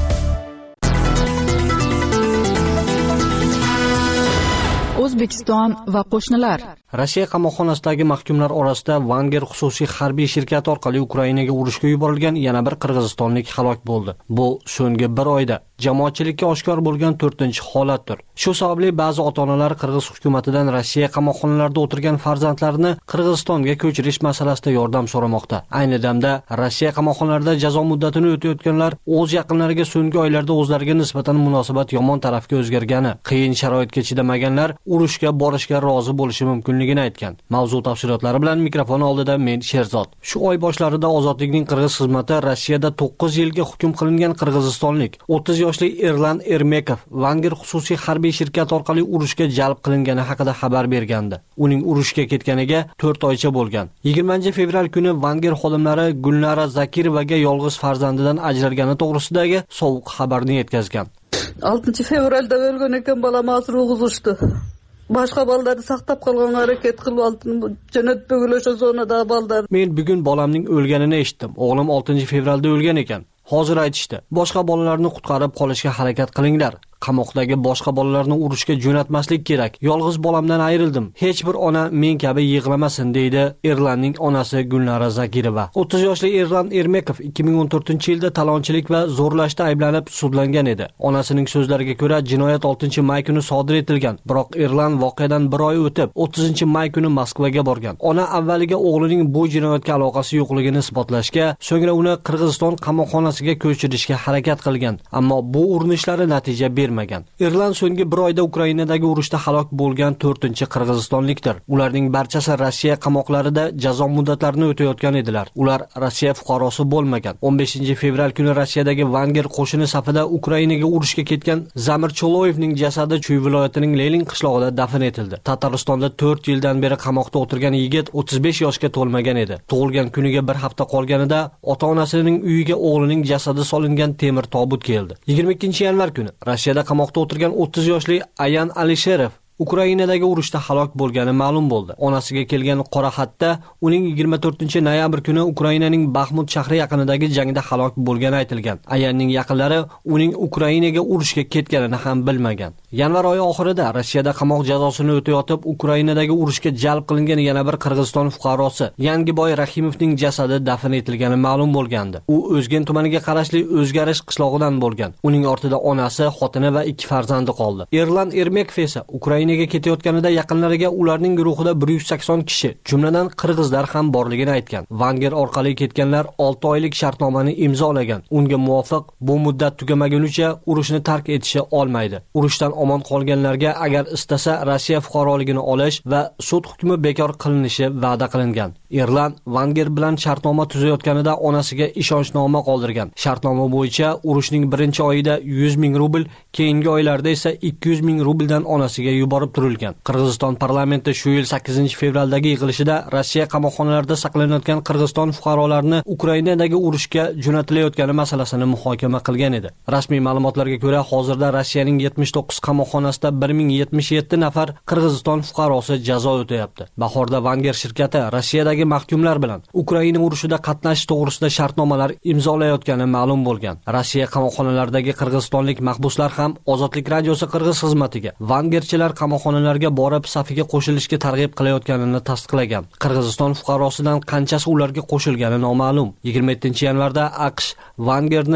O'zbekiston va qo'shnilar. Rossiya qamoqxonasidagi mahkumlar orasida Vanger xususiy harbiy shirkati orqali Ukrainaga urushga yuborilgan yana bir qirg'izistonlik halok bo'ldi. Bu so'nggi bir oyda jamoatchilikka oshkor bo'lgan to'rtinchi holatdir. Shu sababli ba'zi ota-onalar Qirg'iz hukumatidan Rossiya qamoqxonalarida o'tirgan farzandlarini Qirg'izistonga ko'chirish masalasida yordam so'ramoqda. Ayni damda Rossiya qamoqxonalarida jazo muddatini o'tayotganlar o'z yaqinlariga so'nggi oylarda o'zlariga nisbatan munosabat yomon tarafga o'zgargani, qiyin sharoitga chidamaganlar urushga borishga rozi bo'lishi mumkinligini aytgan. Mavzu tafsilotlari bilan mikrofon oldida men Sherzod. Shu oy boshlarida Ozodlikning Qirg'iz xizmati Rossiyada to'qqiz yilga hukm qilingan qirg'izistonlik o'ttiz yoshli Erlan Ermekov Vanger xususiy harbiy shirkati orqali urushga jalb qilingani haqida xabar bergandi. Uning urushga ketganiga to'rt oycha bo'lgan. yigirmanchi fevral kuni Vanger xodimlari Gulnara Zakirovaga yolg'iz farzandidan ajralgani to'g'risidagi sovuq xabarni yetkazgan. oltinchi fevralda o'lgan ekan, bolam asir o'g'izishdi. Boshqa bolalarni saqlab qolgan harakat qilib oldim. Jannat bo'g'ilosha zonada bolalar. Men bugun bolamning o'lganini eshitdim. O'g'lim oltinchi fevralda o'lgan ekan. Hozir aytishdi. Boshqa bolalarni qutqarib qolishga harakat qilinglar. Qamoqdagi boshqa bolalarni urushga jo'natmaslik kerak. Yolg'iz bolamdan ayrildim. Hech bir ona men kabi yig'lamasin, deydi Erlanning onasi Gulnara Zakirova. o'ttiz yoshli Erlan Ermekov ikki ming o'n to'rtinchi yilda talonchilik va zo'rlashda ayblanib sudlangan edi. Onasining so'zlariga ko'ra, jinoyat oltinchi may kuni sodir etilgan. Biroq Erlan voqeadan bir oy o'tib, o'ttizinchi may kuni Moskvaga borgan. Ona avvaliga o'g'lining bu jinoyatga aloqasi yo'qligini isbotlashga, so'ngra uni Qirg'iziston qamoqxonasiga ko'chirishga harakat qilgan. Ammo bu urinishlari natija bermagan. Erlan so'nggi bir oyda Ukrainadagi urushda halok bo'lgan to'rtinchi qirg'izistonlikdir. Ularning barchasi Rossiya qamoqlarida jazo muddatlarini o'tayotgan edilar. Ular Rossiya fuqarosi bo'lmagan. o'n beshinchi fevral kuni Rossiyadagi Vanger qo'shini safida Ukrainaga urushga ketgan Zamir Choloyevning jasadi Chuy viloyatining Lenin qishlog'ida dafn etildi. Tataristonda to'rt yildan beri qamoqda o'tirgan yigit o'ttiz besh yoshga to'lmagan edi. Tug'ilgan kuniga bir hafta qolganida ota-onasining uyiga o'g'lining jasadi solingan temir tobut keldi. yigirma ikkinchi yanvar kuni Rossiyada qamoqda o'tirgan o'ttiz yoshli Ayan Alisherov Ukrainadagi urushda halok bo'lgani ma'lum bo'ldi. Onasiga kelgan qora xatda uning yigirma to'rtinchi noyabr kuni Ukrainaning Baxmut shahri yaqinidagi jangda halok bo'lgani aytilgan. Ayanning yaqinlari uning Ukrainaga urushga ketganini ham bilmagan. Yanvar oyi oxirida Rossiyada qamoq jazosini o'tayotib Ukrainadagi urushga jalb qilingan yana bir Qirg'iziston fuqarosi Yangiboy Rahimovning jasadi dafn etilgani ma'lum bo'lgandi. U O'zgen tumaniga qarashli O'zgarish qishlog'idan bo'lgan. Uning ortida onasi, xotini va ikki farzandi qoldi. Erlan Ermekov esa Ukraina ketayotganida yaqinlariga ularning guruhida bir yuz sakson kishi, jumladan qirg'izlar ham borligini aytgan. Vanger orqali ketganlar olti oylik shartnomani imzolagan. Unga muvofiq bu muddat tugamagunicha urushni tark etishi olmaydi. Urushdan omon qolganlarga agar istasa Rossiya fuqaroligini olish va sud hukmi bekor qilinishi va'da qilingan. Erlan Vanger bilan shartnoma tuzayotganida onasiga ishonchnoma qoldirgan. Shartnoma bo'yicha urushning birinchi oyida yuz ming rubl, keyingi oylarda esa ikki yuz ming rubldan onasiga yuborib turilgan. Qirg'iziston parlamenti shu yil sakkizinchi fevraldagi yig'ilishida Rossiya qamoqxonalarida saqlanayotgan Qirg'iziston fuqarolarini Ukrainadagi urushga jo'natilayotgani masalasini muhokama qilgan edi. Rasmiy ma'lumotlarga ko'ra, hozirda Rossiyaning yetmish to'qqiz qamoqxonasida bir ming yetmish yetti nafar Qirg'iziston fuqarosi jazo o'tayapti. Bahorda Vanger shirkati Rossiyadagi mahkumlar bilan Ukraina urushida qatnashish to'g'risida shartnomalar imzolayotgani ma'lum bo'lgan. Rossiya qamoqxonalaridagi qirg'izistonlik mahbuslar ham Ozodlik radiosi Qirg'iz xizmatiga Vangerchilar qamoqxonalarga borib safiga qo'shilishga targ'ib qilayotganini tasdiqlagan. Qirg'iziston fuqarosidan qanchasi ularga qo'shilgani noma'lum. yigirma yettinchi yanvarda AQSh Vangerni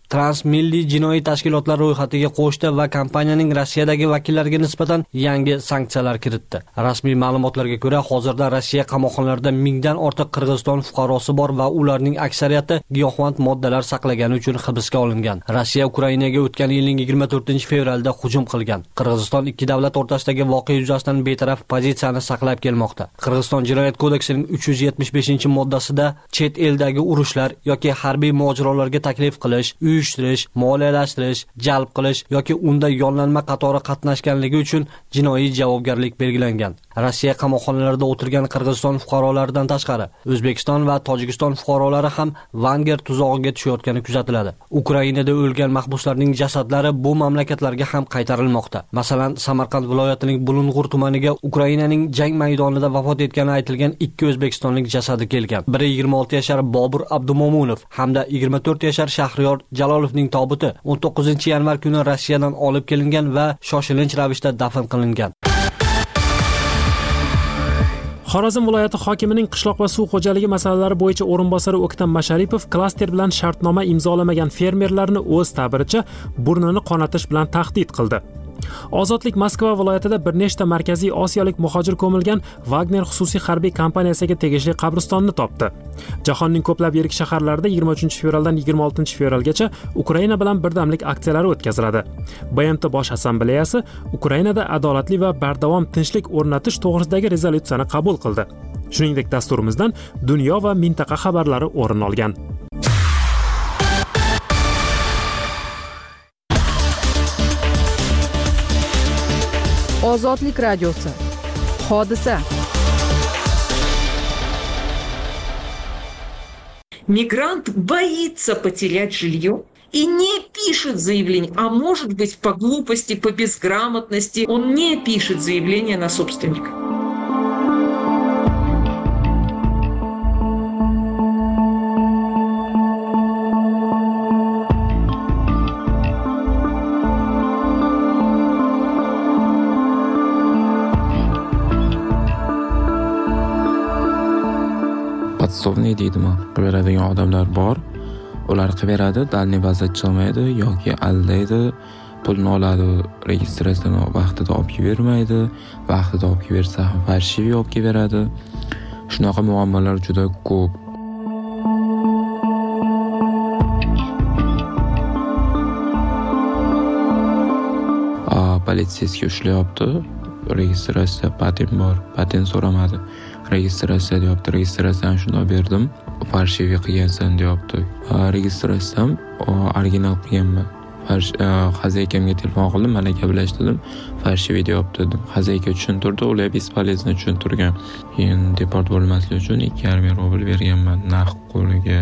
transmilliy jinoiy tashkilotlar ro'yxatiga qo'shdi va kompaniyaning Rossiyadagi vakillariga nisbatan yangi sanksiyalar kiritdi. Rasmiy ma'lumotlarga ko'ra, hozirda Rossiya qamoqxonalarida mingdan ortiq Qirg'iziston fuqarosi bor va ularning aksariyati giyohvand moddalar saqlagani uchun hibsga olingan. Rossiya Ukrainaga o'tgan yilning yigirma to'rtinchi fevralda hujum qilgan. Qirg'iziston ikki davlat o'rtasidagi voqea yuzasidan betaraf pozitsiyani saqlab kelmoqda. Qirg'iziston jinoyat kodeksining uch yuz yetmish beshinchi moddasida chet eldagi urushlar yoki harbiy mojarolarga taklif qilish, uyushtirish, moliyalashtirish, jalb qilish yoki unda yollanma qatori qatnashganligi uchun jinoiy javobgarlik belgilangan. Rossiya qamoqxonalarida o'tirgan Qirg'iziston fuqarolaridan tashqari O'zbekiston va Tojikiston fuqarolari ham Vanger tuzog'iga tushayotgani kuzatiladi. Ukrainada o'lgan mahbuslarning jasadlari bu mamlakatlarga ham qaytarilmoqda. Masalan, Samarqand viloyatining Bulung'ur tumaniga Ukrainaning jang maydonida vafot etgani aytilgan ikki o'zbekistonlik jasadi kelgan. Biri yigirma olti yashar Bobur Abdumomunov hamda yigirma to'rt yashar Shahriyor Jalolovning tobuti o'n to'qqizinchi yanvar kuni Rossiyadan olib kelingan va shoshilinch ravishda dafn qilingan. Xorazm viloyati hokimining qishloq va suv xo'jaligi masalalari bo'yicha o'rinbosari O'ktam Masharipov klaster bilan shartnoma imzolamagan fermerlarni o'z ta'biricha burnini qonatish bilan tahdid qildi. Ozodlik Moskva viloyatida bir nechta markaziy osiyolik muhojir ko'milgan Wagner xususiy harbiy kompaniyasiga tegishli qabristonni topdi. Jahonning ko'plab yirik shaharlarida yigirma uchinchi fevraldan yigirma oltinchi fevralgacha Ukraina bilan birdamlik aksiyalari o'tkaziladi. B M T Bosh assambleyasi Ukrainada adolatli va bardavom tinchlik o'rnatish to'g'risidagi rezolyutsiyani qabul qildi. Shuningdek, dasturimizdan dunyo va mintaqa xabarlari o'rin olgan. Ozodlik radiosi. Hodisa. Мигрант боится потерять жилье и не пишет заявление, а может быть по глупости, по безграмотности он не пишет заявление на собственника. Podsovniy deydimi? Qilib beradigan odamlar bor. Ular qilib beradi, dalniy bazda chiqmaydi yoki aldaydi, pulni oladi, registratsiyani vaqtida olib bermaydi, vaqtida olib bersa ham farshiviy olib beradi. Shunaqa muammolar juda ko'p. A, politsiyasiga ushlayapti. Registratsiya patent bor, patent so'ramadi. Registratsiya deyapti, registratsiyani shunday berdim. Farshiviy qilgansan deyapti. Registratsiyam original qilganman. Xazakamga telefon qildim, mana gaplashdim. Farshiviy deyapti dedim. Xazayka tushuntirdi, ular bespolezno tushuntirgan. Keyin deport bo'lmaslik uchun ikki yarim ming rubl berganman naqd qo'liga.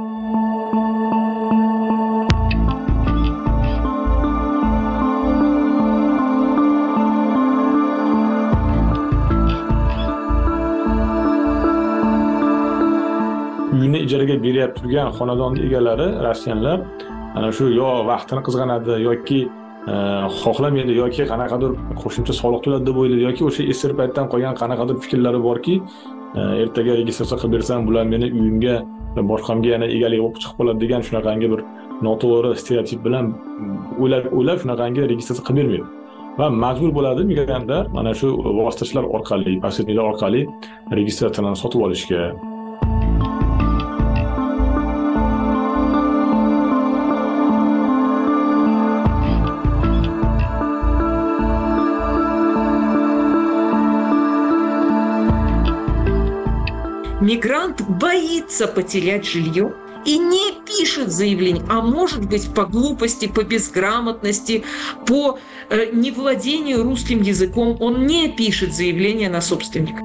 Uyini ijaraga berib turgan xonadon egalari rossiyanlar ana shu yo vaqtini qizg'anadi yoki xohlamaydi yoki qanaqadir qo'shimcha soliq to'ladi deb o'ylaydi yoki o'sha esir paytdan qolgan qanaqadir fikrlari borki, ertaga registratsiya qilib bersam bular meni uyimga boshqamga yana egalik bo'lib chiqib qoladi degan shunaqangi bir noto'g'ri stereotip bilan o'ylab o'ylab shunaqangi registratsiya qilib bermaydi. Va majbur bo'ladi migrantlar mana shu vositachilar orqali, posredniklar orqali registratsiyani sotib olishga. Мигрант боится потерять жилье и не пишет заявление, а может быть по глупости, по безграмотности, по э, невладению русским языком он не пишет заявление на собственника.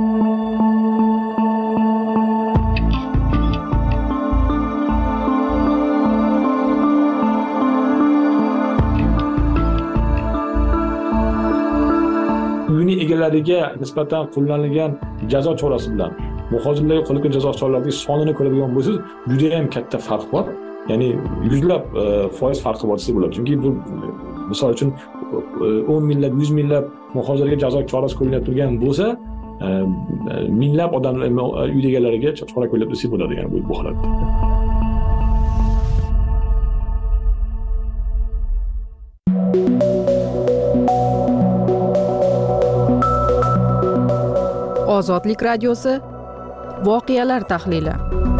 Uyini egalariga nisbatan qo'llanilgan jazo chorasi bilan muhojirlarga qo'llangan jazo choralarining sonini ko'radigan bo'lsangiz, juda ham katta farq bor. Ya'ni yuzlab foiz farqi bor desa bo'ladi. Chunki bu misol uchun o'n minglab, yuz minglab muhojirlarga jazo chorasi qo'llanib turgan bo'lsa, minglab odamlar uy egalariga chora qo'llab desa bo'ladi, ya'ni bu holatda. Ozodlik radiosi voqealar tahlili.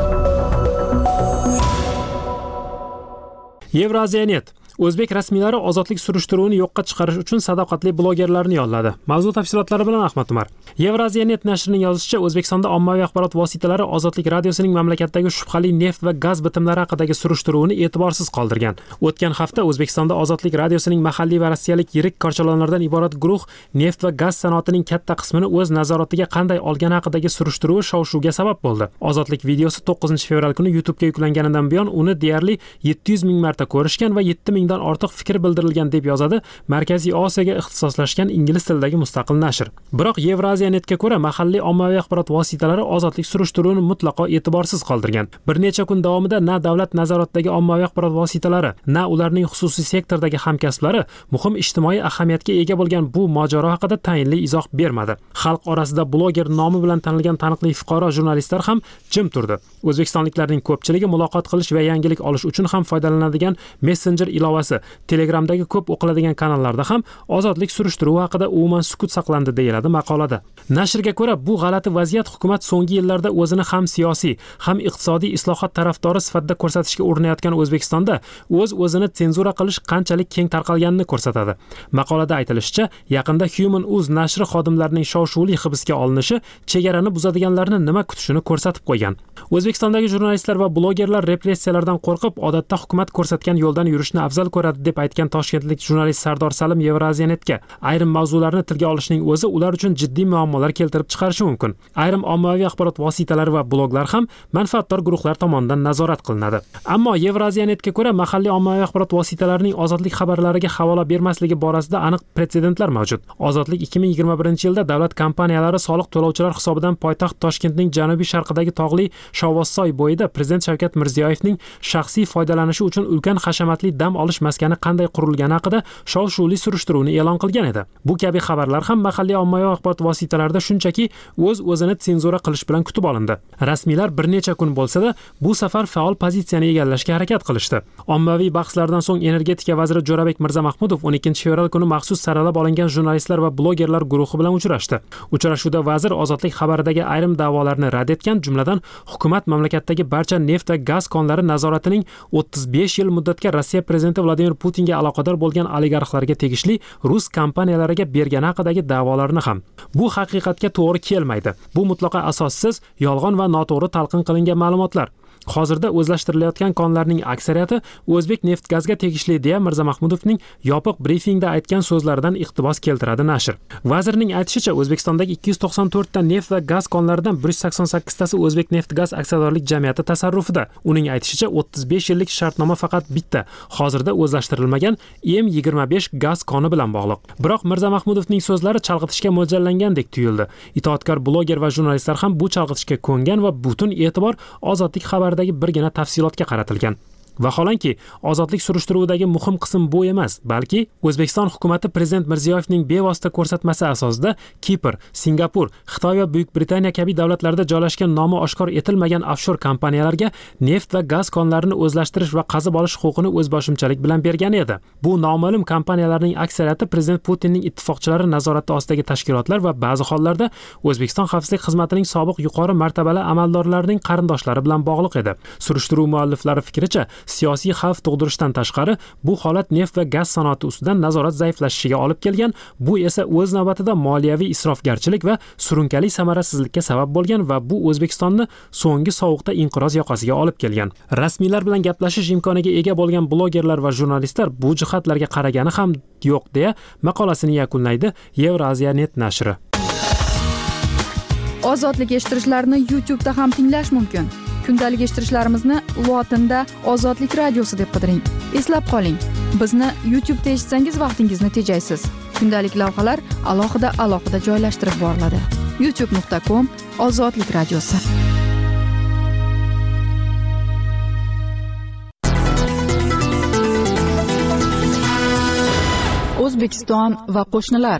Yevraziyanet O'zbek rasmiylari ozodlik surishtiruvini yo'qqa chiqarish uchun sadoqatli blogerlarni yolladi. Mavzu tafsilotlari bilan Ahmad Umar. Yevraziyanet nashrining yozishicha, O'zbekistonda ommaviy axborot vositalari Ozodlik radiosining mamlakatdagi shubhali neft va gaz bitimlari haqidagi surishtiruvini e'tiborsiz qoldirgan. O'tgan hafta O'zbekistonda Ozodlik radiosining mahalliy va rossiyalik yirik korchalonlardan iborat guruh neft va gaz sanoatining katta qismini o'z nazoratiga qanday olgani haqidagi surishtiruvi shov-shuvga sabab bo'ldi. Ozodlik videosi to'qqizinchi fevral kuni YouTube ga yuklanganidan buyon uni deyarli yetti yuz ming marta ko'rishgan va yetti ming dan ortiq fikr bildirilgan deb yozadi Markaziy Osiyoga ixtisoslashgan ingliz tilidagi mustaqil nashr. Biroq Yevraziyanetga ko'ra, mahalliy ommaviy axborot vositalari ozodlik surishtiruvini mutlaqo e'tiborsiz qoldirgan. Bir necha kun davomida na davlat nazoratidagi ommaviy axborot vositalari, na ularning xususiy sektordagi hamkasblari muhim ijtimoiy ahamiyatga ega bo'lgan bu mojaro haqida tayinli izoh bermadi. Xalq orasida bloger nomi bilan tanilgan taniqli fuqaro jurnalistlar ham jim turdi. O'zbekistonliklarning ko'pchiligi muloqot qilish va yangilik olish uchun ham foydalanadigan Messenger ilovasi, Telegramdagi ko'p o'qiladigan kanallarda ham ozodlik surishtiruvi haqida umuman sukut saqlandi deyiladi maqolada. Nashrga ko'ra, bu g'alati vaziyat hukumat so'nggi yillarda o'zini ham siyosiy, ham iqtisodiy islohot tarafdori sifatida ko'rsatishga urinayotgan O'zbekistonda o'z o'zini senzura qilish qanchalik keng tarqalganini ko'rsatadi. Maqolada aytilishicha, yaqinda Human Uz nashri xodimlarining shov-shuvli hibsga olinishi chegarani buzadiganlarni nima kutishini ko'rsatib qo'ygan. O'zbekistondagi jurnalistlar va blogerlar repressiyalardan qo'rqib, odatda hukumat ko'rsatgan yo'ldan yurishni afzal ko'radi deb aytgan toshkentlik jurnalist Sardor Salim Yevraziyanetga ayrim mavzularni tilga olishning o'zi ular uchun jiddiy muammolar keltirib chiqarishi mumkin. Ayrim ommaviy axborot vositalari va bloglar ham manfaatdor guruhlar tomonidan nazorat qilinadi. Ammo Yevraziyanetga ko'ra, mahalliy ommaviy axborot vositalarining ozodlik xabarlariga havola bermasligi borasida aniq pretsedentlar mavjud. Ozodlik ikki ming yigirma birinchi yilda davlat kompaniyalari soliq to'lovchilar hisobidan poytaxt Toshkentning janubiy sharqidagi tog'li Shovvozsoy bo'yida Prezident Shavkat Mirziyoyevning shaxsiy foydalanishi uchun ulkan hashamatli dam olish maskani qanday qurilgani haqida shov-shuvli surishtiruvni e'lon qilgan edi. Bu kabi xabarlar ham mahalliy ommaviy axborot vositalarida shunchaki o'z o'zini senzura qilish bilan kutib olindi. Rasmiylar bir necha kun bo'lsa-da, bu safar faol pozitsiyani egallashga harakat qilishdi. Ommaviy bahslardan so'ng energetika vaziri Jo'rabek Mirzamahmudov o'n ikkinchi fevral kuni maxsus saralab olingan jurnalistlar va blogerlar guruhi bilan uchrashdi. Uchrashuvda vazir ozodlik xabaridagi ayrim da'volarni rad etgan, jumladan hukumat mamlakatdagi barcha neft va gaz konlari nazoratining o'ttiz besh yil muddatga Rossiya prezidenti Vladimir Putinga aloqador bo'lgan oligarxlarga tegishli rus kompaniyalariga bergani haqidagi da'volarni ham. Bu haqiqatga to'g'ri kelmaydi. Bu mutlaqo asossiz, yolg'on va noto'g'ri talqin qilingan ma'lumotlar. Hozirda o'zlashtirilayotgan konlarning aksariyati O'zbek neft gazga tegishli deya Mirzamahmudovning yopiq brifingda aytgan so'zlaridan iqtibos keltiradi nashr. Vazirning aytishicha, O'zbekistondagi ikki yuz to'qson to'rt ta neft va gaz konlaridan bir yuz sakson sakkiz tasi O'zbek neft gaz aksiyadorlik jamiyati tasarrufida. Uning aytishicha, o'ttiz besh yillik shartnoma faqat bitta, hozirda o'zlashtirilmagan M yigirma besh gaz koni bilan bog'liq. Biroq Mirzamahmudovning so'zlari chalg'itishga mo'ljallangandek tuyuldi. Itoatkor bloger va jurnalistlar ham bu chalg'itishga ko'ngan va butun e'tibor ozodlik xabar birgina tafsilotga qaratilgan. Vaholanki, ozodlik surishtiruvidagi muhim qism bu emas, balki O'zbekiston hukumatı Prezident Mirziyoyevning bevosita ko'rsatmasi asosida Kipr, Singapur, Xitoy va Buyuk Britaniya kabi davlatlarda joylashgan nomi oshkor etilmagan offshore kompaniyalarga neft va gaz konlarini o'zlashtirish va qazib olish huquqini o'zboshimchalik bilan bergan edi. Bu noma'lum kompaniyalarning aksariyati Prezident Putinning ittifoqchilari nazorati ostidagi tashkilotlar va ba'zi hollarda O'zbekiston xavfsizlik xizmatining sobiq yuqori martabali amaldorlarining qarindoshlari bilan bog'liq edi. Surishtiruv mualliflari fikricha, siyosiy xavf tug'dirishdan tashqari, bu holat neft va gaz sanoati ustidan nazorat zaiflashishiga olib kelgan, bu esa o'z navbatida moliyaviy isrofgarchilik va surunkali samarasizlikka sabab bo'lgan va bu O'zbekistonni so'nggi sovuqda inqiroz yoqasiga olib kelgan. Rasmiylar bilan gaplashish imkoniga ega bo'lgan blogerlar va jurnalistlar bu jihatlarga qaragani ham yo'q deya maqolasini yakunlaydi Yevraziyanet nashri. Ozodlik eshittirishlarni YouTube da ham tinglash mumkin. Kundalik eshittirishlarimizni lotinda Ozodlik radiosi deb qidiring. Eslab qoling, bizni YouTube da eshitsangiz vaqtingizni tejaysiz. Kundalik lavhalar alohida alohida joylashtirib boriladi. youtube nuqta com Ozodlik radiosi. O'zbekiston va qo'shnilar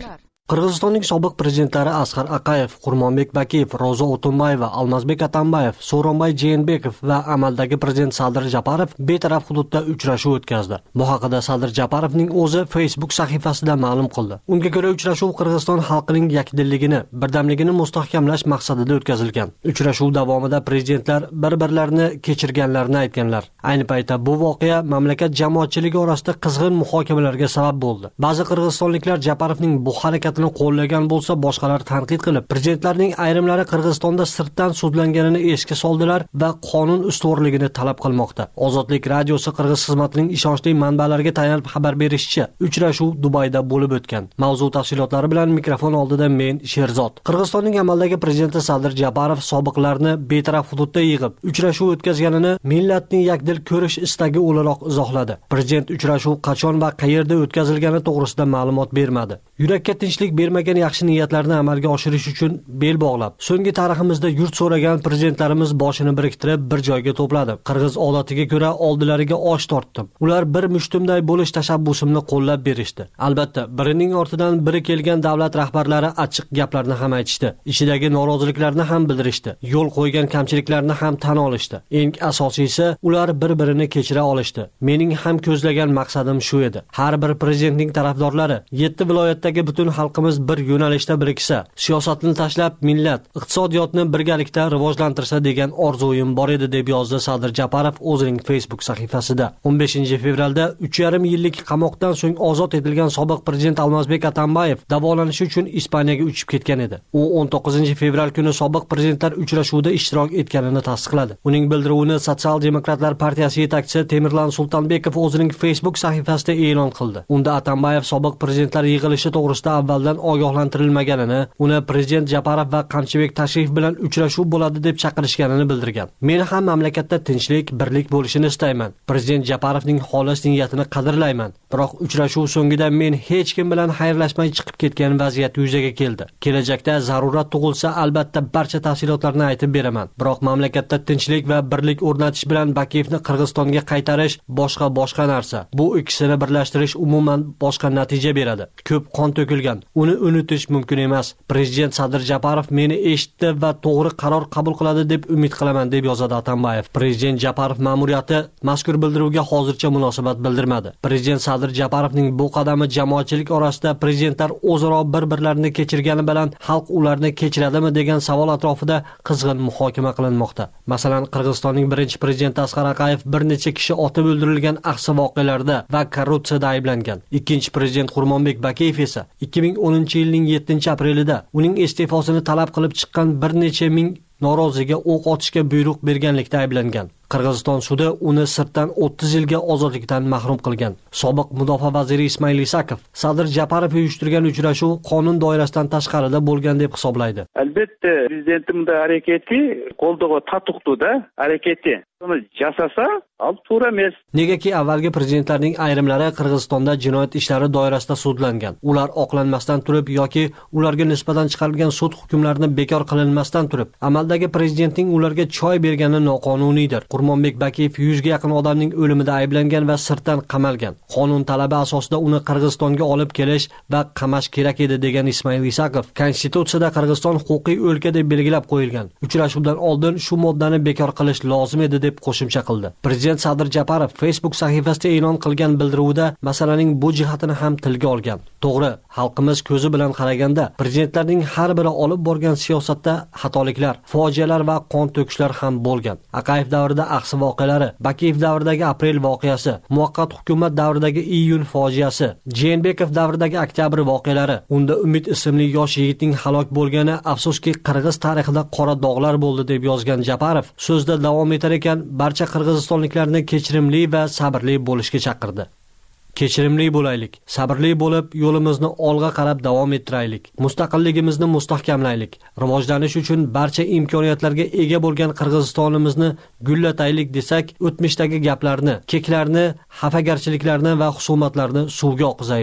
Qirg'izistonning sobiq prezidentlari Asqar Aqayev, Qurmonbek Bakiyev, Ro'za O'tunbayeva, Almazbek Atambayev, So'ronbay Jeenbekov va amaldagi prezident Sadir Japarov betaraf hududda uchrashuv o'tkazdi. Bu haqida Sadir Japarovning o'zi Facebook sahifasida ma'lum qildi. Unga ko'ra uchrashuv Qirg'iziston xalqining yakdilligini, birdamligini mustahkamlash maqsadida o'tkazilgan. Uchrashuv davomida prezidentlar bir-birlarini kechirganlarini aytganlar. Ayni paytda bu voqea mamlakat jamoatchiligi orasida qizg'in muhokamalarga sabab bo'ldi. Ba'zi qirg'izistonliklar Japarovning bu harakati qo'llagan bo'lsa, boshqalar tanqid qilib, prezidentlarning ayrimlari Qirg'izistonda sirtdan sudlanganini esga soldilar va qonun ustuvorligini talab qilmoqda. Ozodlik radiosi Qirg'iz xizmatining ishonchli manbalariga tayanib xabar berishicha, uchrashuv Dubayda bo'lib o'tgan. Mavzu tafsilotlari bilan mikrofon oldida men Sherzod. Qirg'izistonning amaldagi prezidenti Sadir Japarov sobiqlarni betaraf hududda yig'ib, uchrashuv o'tkazganini millatning yakdil ko'rish istagi o'laroq izohladi. Prezident uchrashuv qachon va qayerda o'tkazilgani to'g'risida ma'lumot bermadi. Yurakka tinchlik bermagan yaxshi niyatlarni amalga oshirish uchun bel bog'lab, so'nggi tariximizda yurt so'ragan prezidentlarimiz boshini biriktirib bir joyga to'pladi. Qirg'iz odatiga ko'ra oldilariga osh tortdim. Ular bir mushtumday bo'lish tashabbusimni qo'llab berishdi. Albatta, birining ortidan biri kelgan davlat rahbarlari achchiq gaplarni ham aytishdi. Ichidagi noroziliklarni ham bildirishdi. Yo'l qo'ygan kamchiliklarni ham tan olishdi. Eng asosiysi, ular bir-birini kechira olishdi. Mening ham ko'zlagan maqsadim shu edi. Har bir prezidentning tarafdorlari yetti viloyatdagi butun xalqimiz bir yo'nalishda biriksa, siyosatni tashlab millat, iqtisodiyotni birgalikda rivojlantirsa degan orzuim bor edi, deb yozdi Sadir Japarov o'zining Facebook sahifasida. o'n beshinchi fevralda uch yarim yillik qamoqdan so'ng ozod etilgan sobiq prezident Almazbek Atambayev davolanish uchun Ispaniyaga uchib ketgan edi. U o'n to'qqizinchi fevral kuni sobiq prezidentlar uchrashuvida ishtirok etganini tasdiqladi. Uning bildiruvini Sotsial demokratlar partiyasi yetakchisi Temirlan Sultonbekov o'zining Facebook sahifasida e'lon qildi. Unda Atambayev sobiq prezidentlar yig'ilishi to'g'risida avvaldan ogohlantirilmaganini, uni prezident Japarov va Qamchibek tashrif bilan uchrashuv bo'ladi deb chaqirishganini bildirgan. Men ham mamlakatda tinchlik, birlik bo'lishini istayman. Prezident Japarovning xolis niyatini qadrlayman. Biroq uchrashuv so'ngida men hech kim bilan xayrlashmay chiqib ketgan vaziyat yuzaga keldi. Kelajakda zarurat tug'ilsa, albatta barcha tafsilotlarni aytib beraman. Biroq mamlakatda tinchlik va birlik o'rnatish bilan Bakiyevni Qirg'izistonga qaytarish boshqa boshqa narsa. Bu ikkisini birlashtirish umuman boshqa natija beradi. Ko'p qon to'kilgan. Uni unutish mumkin emas. Prezident Sadir Japarov meni eshitdi va to'g'ri qaror qabul qiladi deb umid qilaman, deb yozadi Atambayev. Prezident Japarov ma'muriyati mazkur bildiruvga hozircha munosabat bildirmadi. Prezident Sadir Japarovning bu qadami jamoatchilik orasida prezidentlar o'zaro bir-birlarini kechirgani bilan xalq ularni kechiradimi degan savol atrofida qizg'in muhokama qilinmoqda. Masalan, Qirg'izistonning birinchi prezidenti Asqar Aqayev bir necha kishi otib o'ldirilgan ahsi voqealarda va korrupsiyada ayblangan. Ikkinchi prezident Qurmonbek Bakiyev esa ikki ming o'ninchi yilning yettinchi aprelida uning iste'fosini talab qilib chiqqan bir necha ming noroziga o'q otishga buyruq berganlikda ayblangan. Qirg'iziston sudi uni sirtdan o'ttiz yilga ozodlikdan mahrum qilgan. Sobiq mudofaa vaziri Ismoil Isakov Sadir Japarov uyushtirgan uchrashuv qonun doirasidan tashqarida bo'lgan deb hisoblaydi. Albatta, prezidentning harakati qo'ldoqqa tatuqdi-da, harakati. Uni jasasa, al to'g'ri emas. Negaki avvalgi prezidentlarning ayrimlari Qirg'izistonda jinoyat ishlari doirasida sudlangan. Ular oqlanmasdan turib yoki ularga nisbatan chiqarilgan sud hukmlarini bekor qilinmasdan turib, amaldagi prezidentning ularga choy bergani noqonuniydir. Qurmonbek Bakiyev yuzga yaqin odamning o'limida ayblangan va sirtdan qamalgan. Qonun talabi asosida uni Qirg'izistonga olib kelish va qamash kerak edi, degan Ismoil Isakov Konstitutsiyada Qirg'iziston huquqiy o'lka deb belgilab qo'yilgan. Uchrashuvdan oldin shu moddani bekor qilish lozim edi deb qo'shimcha qildi. Prezident Sadir Japarov Facebook sahifasida e'lon qilgan bildiruvda masalaning bu jihatini ham tilga olgan. To'g'ri, xalqimiz ko'zi bilan qaraganda prezidentlarning har biri olib borgan siyosatda xatoliklar, fojialar va qon to'kishlar ham bo'lgan. Aqayev davrida ahsi voqealari, Bakiyev davridagi aprel voqeasi, muvaqqat hukumat davridagi iyun fojiasi, Jeenbekov davridagi oktyabr voqealari, unda Umid ismli yosh yigitning halok bo'lgani afsuski Qirg'iz tarixida qora dog'lar bo'ldi, deb yozgan Japarov so'zda davom etar ekan, barcha qirg'izistonliklarni kechirimli va sabrli bo'lishga chaqirdi. Kechirimli bo'laylik, sabrli bo'lib, yo'limizni olg'a qarab davom ettiraylik. Mustaqilligimizni mustahkamlaylik. Rivojlanish uchun barcha imkoniyatlarga ega bo'lgan Qirg'izistonimizni gullataylik desak, o'tmishdagi gaplarni, keklarni, xafagarchiliklarni va husumatlarni suvga oqizaylik.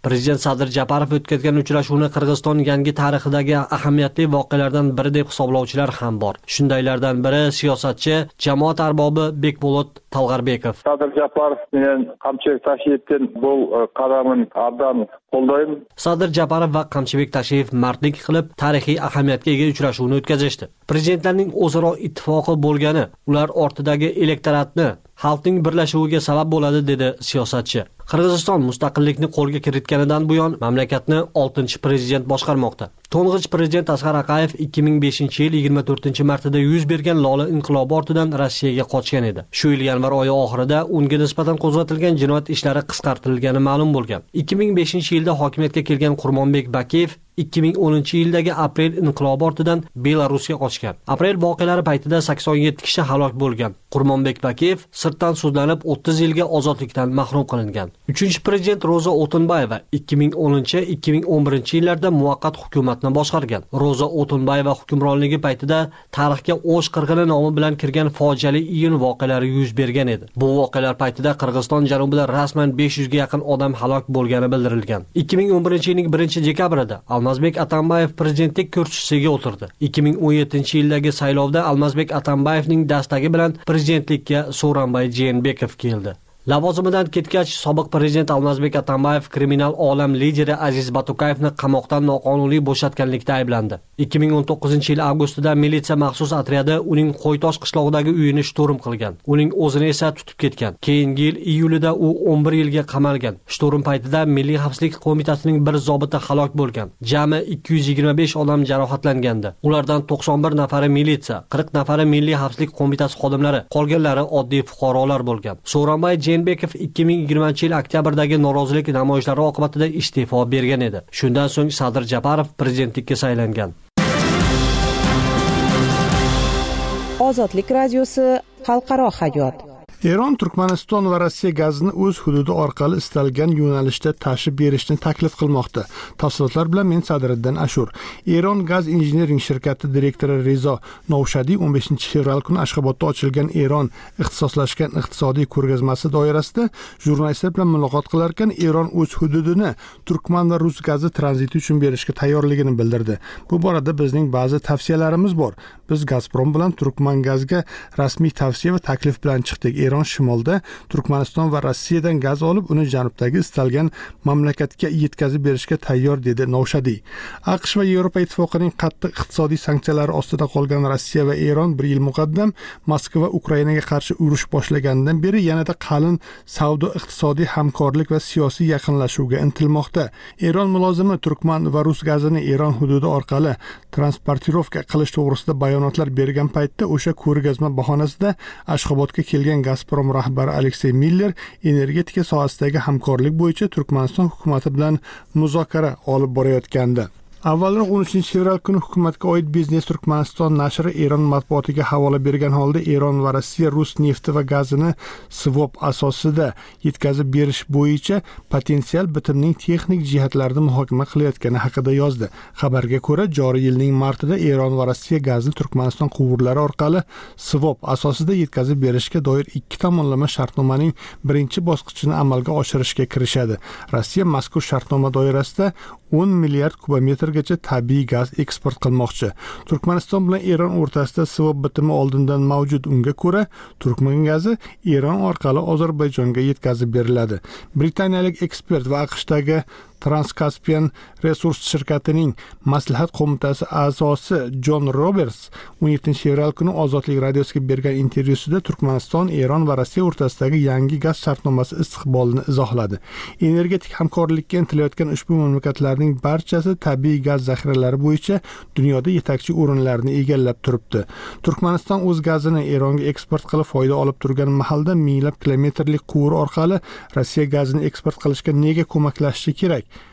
Prezident Sadir Japarov o'tkazgan uchrashuvni Qirg'iziston yangi tarixidagi ahamiyatli voqealardan biri deb hisoblovchilar ham bor. Shundaylardan biri siyosatchi, jamoat arbobi Bekbolot Talg'arbekov. Sadir Japarov bilan Qamchibek Tashiyevning bu qadamini abdan qo'llayman. Sadir Japarov va Qamchibek Tashiyev mardlik qilib tarixiy ahamiyatga ega uchrashuvni o'tkazishdi. Prezidentlarning o'zaro ittifoqi bo'lgani ular ortidagi elektoratni xalqning birlashuviga sabab bo'ladi, dedi siyosatchi. Qirg'iziston mustaqillikni qo'lga kiritganidan buyon mamlakatni oltinchi prezident boshqarmoqda. To'ng'ich prezident Asqar Aqayev ikki ming beshinchi yil yigirma to'rtinchi martida yuz bergan Lola inqilobi ortidan Rossiyaga qochgan edi. Shu yil yanvar oyi oxirida unga nisbatan qo'zg'atilgan jinoyat ishlari qisqartirilgani ma'lum bo'lgan. ikki ming beshinchi yilda hokimiyatga kelgan Qurmonbek Bakiyev ikki ming o'ninchi yildagi aprel inqilobi ortidan Belarusga qochgan. Aprel voqealari paytida sakson yetti kishi halok bo'lgan. Qurmonbek Bakiyev sirtdan sudlanib o'ttiz yilga ozodlikdan mahrum qilingan. uchinchi prezident Roza O'tinbayeva ikki ming o'ninchi ikki ming o'n birinchi yillarda muvaqqat hukumatni boshqargan. Roza O'tinbayeva hukmronligi paytida tarixga O'sh qirg'ini nomi bilan kirgan fojiali iyun voqealari yuz bergan edi. Bu voqealar paytida Qirg'iziston janubida rasman besh yuzga yaqin odam halok bo'lgani bildirilgan. ikki ming o'n birinchi yilning birinchi dekabrida Almazbek Atambayev prezidentlik kursisiga o'tirdi. ikki ming o'n yettinchi yildagi saylovda Almazbek Atambayevning dastagi bilan prezidentlikka Sooronbay Jeenbekov keldi. Lavozimidan ketgach, sobiq prezident Almazbek Atambayev kriminal olam lideri Aziz Batukayevni qamoqdan noqonuniy bo'shatganlikda ayblandi. ikki ming o'n to'qqizinchi yil avgustida militsiya maxsus otryadi uning Qo'ytosh qishlog'idagi uyini shturm qilgan. Uning o'zini esa tutib ketgan. Keyingi yil iyulida u o'n bir yilga qamalgan. Shturm paytida Milliy xavfsizlik qo'mitasining bir zobiti halok bo'lgan. Jami ikki yuz yigirma besh odam jarohatlangandi. Ulardan to'qson bir nafari militsiya, qirq nafari Milliy xavfsizlik qo'mitasi xodimlari, qolganlari oddiy fuqarolar bo'lgan. Sooronbay Jeenbekov ikki ming yigirmanchi yil oktyabrdagi norozilik namoyishlari oqibatida iste'fo bergan edi. Shundan so'ng Sadir Japarov prezidentlikka saylangan. Ozodlik radiosi xalqaro hayot. Eron Turkmaniston va Rossiya gazini o'z hududi orqali istalgan yo'nalishda tashib berishni taklif qilmoqda. Tafsilotlar bilan men Sadiriddin Ashur. Eron Gaz Engineering shirkati direktori Rezo Novshadiy o'n beshinchi fevral kuni Ashxobodda ochilgan Eron ixtisoslashgan iqtisodiy ko'rgazmasi doirasida jurnalistlar bilan muloqot qilarkan, Eron o'z hududini turkman va rus gazi tranziti uchun berishga tayyorligini bildirdi. Bu borada bizning ba'zi tavsiyalarimiz bor. Biz Gazprom bilan turkman gazga rasmiy tavsiya va taklif bilan chiqdik. Eron shimolda Turkmaniston va Rossiyadan gaz olib, uni janubdagi istalgan mamlakatga yetkazib berishga tayyor, dedi Novshadiy. AQSh va Yevropa ittifoqining qattiq iqtisodiy sanksiyalari ostida qolgan Rossiya va Eron bir yil muqaddam Moskva Ukrainaga qarshi urush boshlaganidan beri yanada qalin savdo, iqtisodiy hamkorlik va siyosiy yaqinlashuvga intilmoqda. Eron mulozimi turkman va rus gazini Eron hududi orqali transportirovka qilish to'g'risida bayonotlar bergan paytda o'sha ko'rgazma bahonasida Ashxobodga kelgan Gazprom rahbari Aleksey Miller energetika sohasidagi hamkorlik bo'yicha Turkmaniston hukumati bilan muzokara olib borayotgandi. Avvalroq o'n uchinchi fevral kuni hukumatga oid Biznes Turkmaniston nashri Eron matbuotiga havola bergan holda Eron va Rossiya rus nefti va gazini swap asosida yetkazib berish bo'yicha potensial bitimning texnik jihatlarini muhokama qilayotgani haqida yozdi. Xabarga ko'ra, joriy yilning martida Eron va Rossiya gazni Turkmaniston quvurlari orqali swap asosida yetkazib berishga doir ikki tomonlama shartnomaning birinchi bosqichini amalga oshirishga kirishadi. Rossiya mazkur shartnoma doirasida o'n milliard kubometrgacha tabiiy gaz eksport qilmoqchi. Turkmaniston bilan Eron o'rtasida swap bitimi oldindan mavjud. Unga ko'ra, turkman gazi Eron orqali Ozarbayjonga yetkazib beriladi. Britaniyalik ekspert va AQShdagi Transkaspian Resurs shirkatining maslahat qo'mitasi a'zosi John Roberts o'n yettinchi fevral kuni Ozodlik radiosiga bergan intervyusida Turkmaniston, Eron va Rossiya o'rtasidagi yangi gaz shartnomasi istiqbolini izohladi. Energetik hamkorlikka intilayotgan ushbu mamlakatlarning barchasi tabiiy gaz zaxiralari bo'yicha dunyoda yetakchi o'rinlarni egallab turibdi. Turkmaniston o'z gazini Eronga eksport qilib foyda olib turgan mahalda minglab kilometrlik quvur orqali Rossiya gazini eksport qilishga nega ko'maklashishi kerak?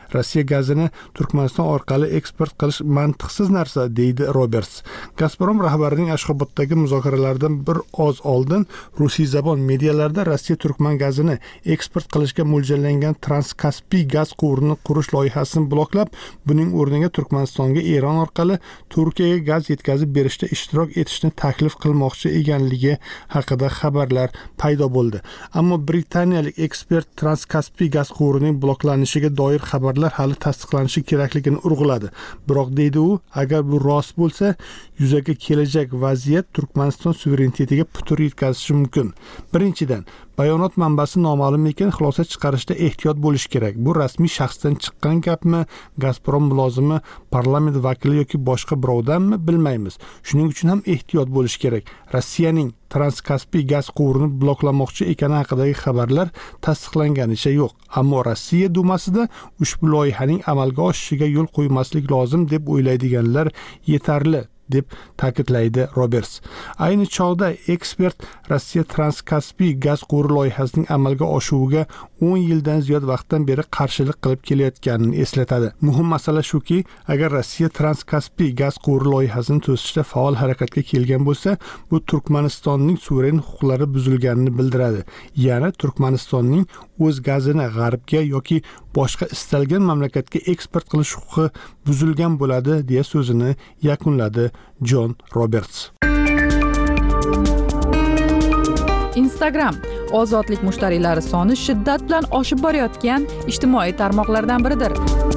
Rossiya gazini Turkmaniston orqali eksport qilish mantiqsiz narsa, deydi Roberts. Gazprom rahbarining Ashxoboddagi muzokaralardan bir oz oldin Rusiy zabon medialarda Rossiya Turkman gazini eksport qilishga mo'ljallangan Transkaspiy gaz quvurini qurish loyihasini bloklab, buning o'rniga Turkmanistonga Eron orqali Turkiyaga gaz yetkazib berishda ishtirok etishni taklif qilmoqchi ekanligi haqida xabarlar paydo bo'ldi. Ammo britaniyalik ekspert Transkaspiy gaz quvurining bloklanishiga doir xabarlar hali tasdiqlanishi kerakligini urg'uladi. Biroq deydi u, agar bu rost bo'lsa, yuzaga kelajak vaziyat Turkmaniston suverenitetiga putur yetkazishi mumkin. Birinchidan, bayonot manbasi noma'lum ekan, xulosa chiqarishda ehtiyot bo'lish kerak. Bu rasmiy shaxsdan chiqqan gapmi, Gazprom mulozimi, parlament vakili yoki boshqa birovdanmi bilmaymiz. Shuning uchun ham ehtiyot bo'lish kerak. Rossiyaning Transkaspiy gaz quvurini bloklamoqchi ekani haqidagi xabarlar tasdiqlanganicha yo'q. Ammo Rossiya dumasida ushbu loyihaning amalga oshishiga yo'l qo'ymaslik lozim deb o'ylaydiganlar yetarli, deb ta'kidlaydi Roberts. Ayni chog'da ekspert Rossiya Transkaspiy gaz quvuri loyihasining amalga oshuviga o'n yildan ziyod vaqtdan beri qarshilik qilib kelayotganini eslatadi. Muhim masala shuki, agar Rossiya Transkaspiy gaz quvuri loyihasini to'sishda faol harakatga kelgan bo'lsa, bu Turkmanistonning suveren huquqlari buzilganini bildiradi. Ya'ni Turkmanistonning o'z gazini g'arbga yoki boshqa istalgan mamlakatga eksport qilish huquqi buzilgan bo'ladi, deya so'zini yakunladi Jon Roberts. Instagram ozodlik mushtariylari soni shiddat bilan oshib borayotgan ijtimoiy tarmoqlardan biridir.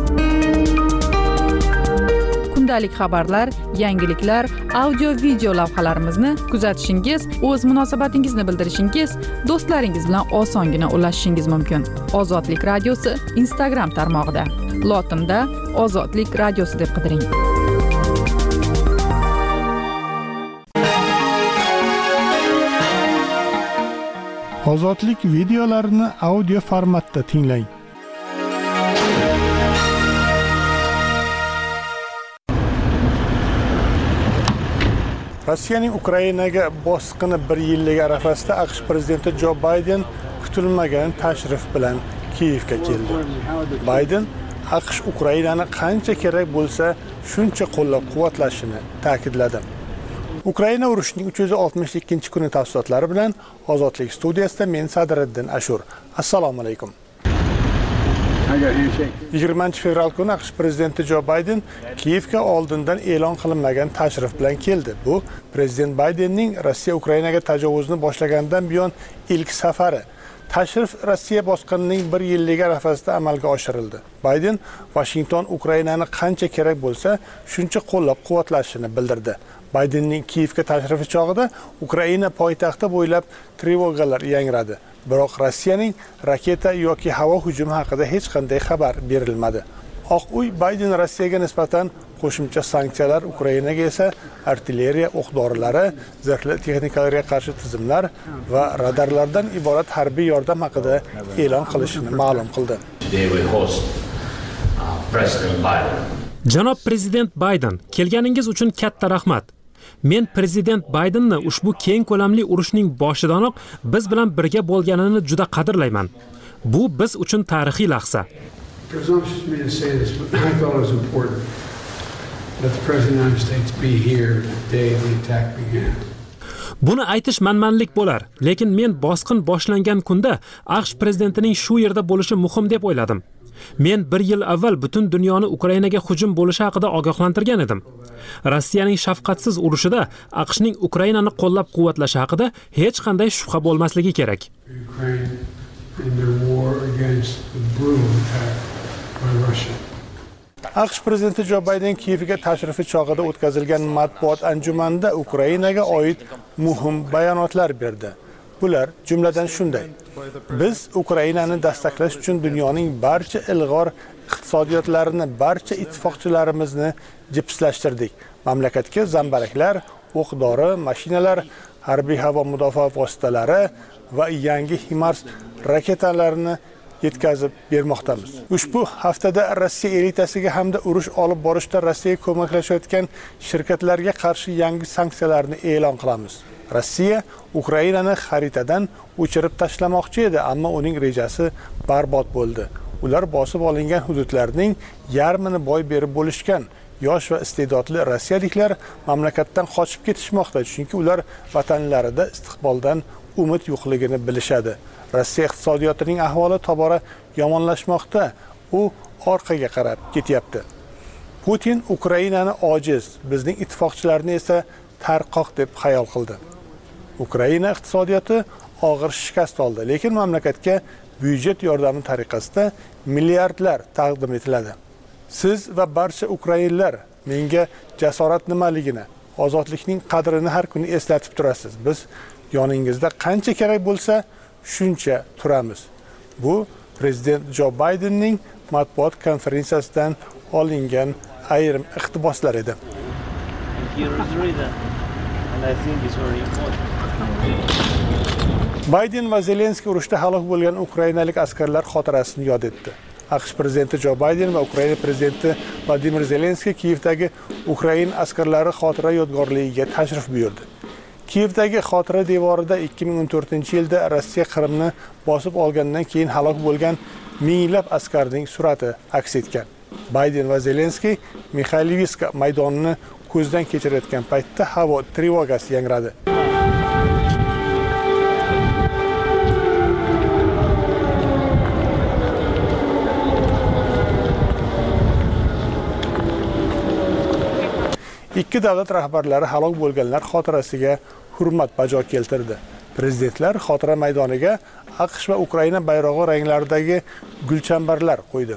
Kundalik xabarlar, yangiliklar, audio-video lavhalarimizni kuzatishingiz, o'z munosabatingizni bildirishingiz, do'stlaringiz bilan osongina ulashishingiz mumkin. Ozodlik radiosi Instagram tarmog'ida. Lotinda Ozodlik radiosi deb qidiring. Ozodlik videolarini audio formatda tinglang. Rossiyaning Ukrainaga bosqini bir yilligi arafasida AQSh prezidenti Jo Bayden kutilmagan tashrif bilan Kiyevga keldi. Bayden AQSh Ukrainani qancha kerak bo'lsa, shuncha qo'llab-quvvatlashini ta'kidladi. Ukraina urushining uch yuz oltmish ikkinchi kuni tafsilotlari bilan Ozodlik studiyasida men Sadriddin Ashur. Assalomu alaykum. yigirmanchi fevral kuni AQSh prezidenti Jo Bayden Kiyevga oldindan e'lon qilinmagan tashrif bilan keldi. Bu prezident Baydenning Rossiya Ukrainaga tajovuzni boshlagandan buyon ilk safari. Tashrif Rossiya bosqinining bir yilligi arafasida amalga oshirildi. Bayden Washington Ukrainani qancha kerak bo'lsa, shuncha qo'llab-quvvatlashini bildirdi. Baydenning Kiyevga tashrifi chog'ida Ukraina poytaxti bo'ylab trevogalar yangradi. Biroq Rossiyaning raketa yoki havo hujumi haqida hech qanday xabar berilmadi. Oq uy Bayden Rossiyaga nisbatan qo'shimcha sanksiyalar, Ukrainaga esa artilleriya o'q-dorilari, zirhli texnikalarga qarshi tizimlar va radarlardan iborat harbiy yordam haqida e'lon qilishini ma'lum qildi. Janob prezident Bayden, kelganingiz uchun katta rahmat. Men prezident Baydenni ushbu keng ko'lamli urushning boshidanoq biz bilan birga bo'lganini juda qadrlayman. Bu biz uchun tarixiy lahza. Buni aytish manmanlik bo'lar, lekin men bosqin boshlangan kunda AQSh prezidentining shu yerda bo'lishi muhim deb o'yladim. Men bir yil avval butun dunyoni Ukrainaga hujum bo'lishi haqida ogohlantirgan edim. Rossiyaning shafqatsiz urushida AQShning Ukrainani qo'llab-quvvatlashi haqida hech qanday shubha bo'lmasligi kerak. AQSh prezidenti Jo Bayden Kiyevga tashrifi chog'ida o'tkazilgan matbuot anjumanida Ukrainaga oid muhim bayonotlar berdi. Bular jumladan shunday: biz Ukrainani dastaqlash uchun dunyoning barcha ilg'or iqtisodiyotlarini, barcha ittifoqchilarimizni jipslashtirdik. Mamlakatga zambaraklar, o'q-dori, mashinalar, harbiy havo mudofaa vositalari va yangi HIMARS raketalarini yetkazib bermoqdamiz. Ushbu haftada Rossiya elitasiga hamda urush olib borishda Rossiyaga ko'maklashayotgan shirkatlarga qarshi yangi sanksiyalarni e'lon qilamiz. Rossiya Ukrainani xaritadan o'chirib tashlamoqchi edi, ammo uning rejasi barbod bo'ldi. ular bosib olingan hududlarning yarmini boy berib bo'lishgan. Yosh va iste'dodli rossiyaliklar mamlakatdan qochib ketishmoqda, chunki ular vatanlarida istiqboldan umid yo'qligini bilishadi. Rossiya iqtisodiyotining ahvoli tobora yomonlashmoqda. U orqaga qarab ketyapti. Putin Ukrainani ojiz, bizning ittifoqchilarni esa tarqoq deb xayol qildi. Ukraina iqtisodiyoti og'ir shikast oldi, lekin mamlakatga byudjet yordami tariqasida milliardlar taqdim etiladi. Siz va barcha ukrainlar menga jasorat nimaligini, ozodlikning qadrini har kuni eslatib turasiz. Biz yoningizda qancha kerak bo'lsa, shuncha turamiz. Bu prezident Jo Baydenning matbuot konferensiyasidan olingan ayrim iqtiboslar edi. Bayden va Zelenskiy urushda halok bo'lgan ukrainalik askarlar xotirasini yod etdi. AQSh prezidenti Jo Bayden va Ukraina prezidenti Vladimir Zelenskiy Kiyevdagi Ukrain askarlari xotira yodgorligiga tashrif buyurdi. Kiyevdagi xotira devorida ikki ming o'n to'rtinchi yilda Rossiya Qrimni bosib olgandan keyin halok bo'lgan minglab askarning surati aks etgan. Bayden va Zelenskiy Mikhailivska maydonini ko'zdan kechirayotgan paytda havo trevogasi yangradi. Ikki davlat rahbarlari halok bo'lganlar xotirasiga hurmat bajo keltirdi. Prezidentlar xotira maydoniga AQSh va Ukraina bayrog'i ranglaridagi gulchambarlar qo'ydi.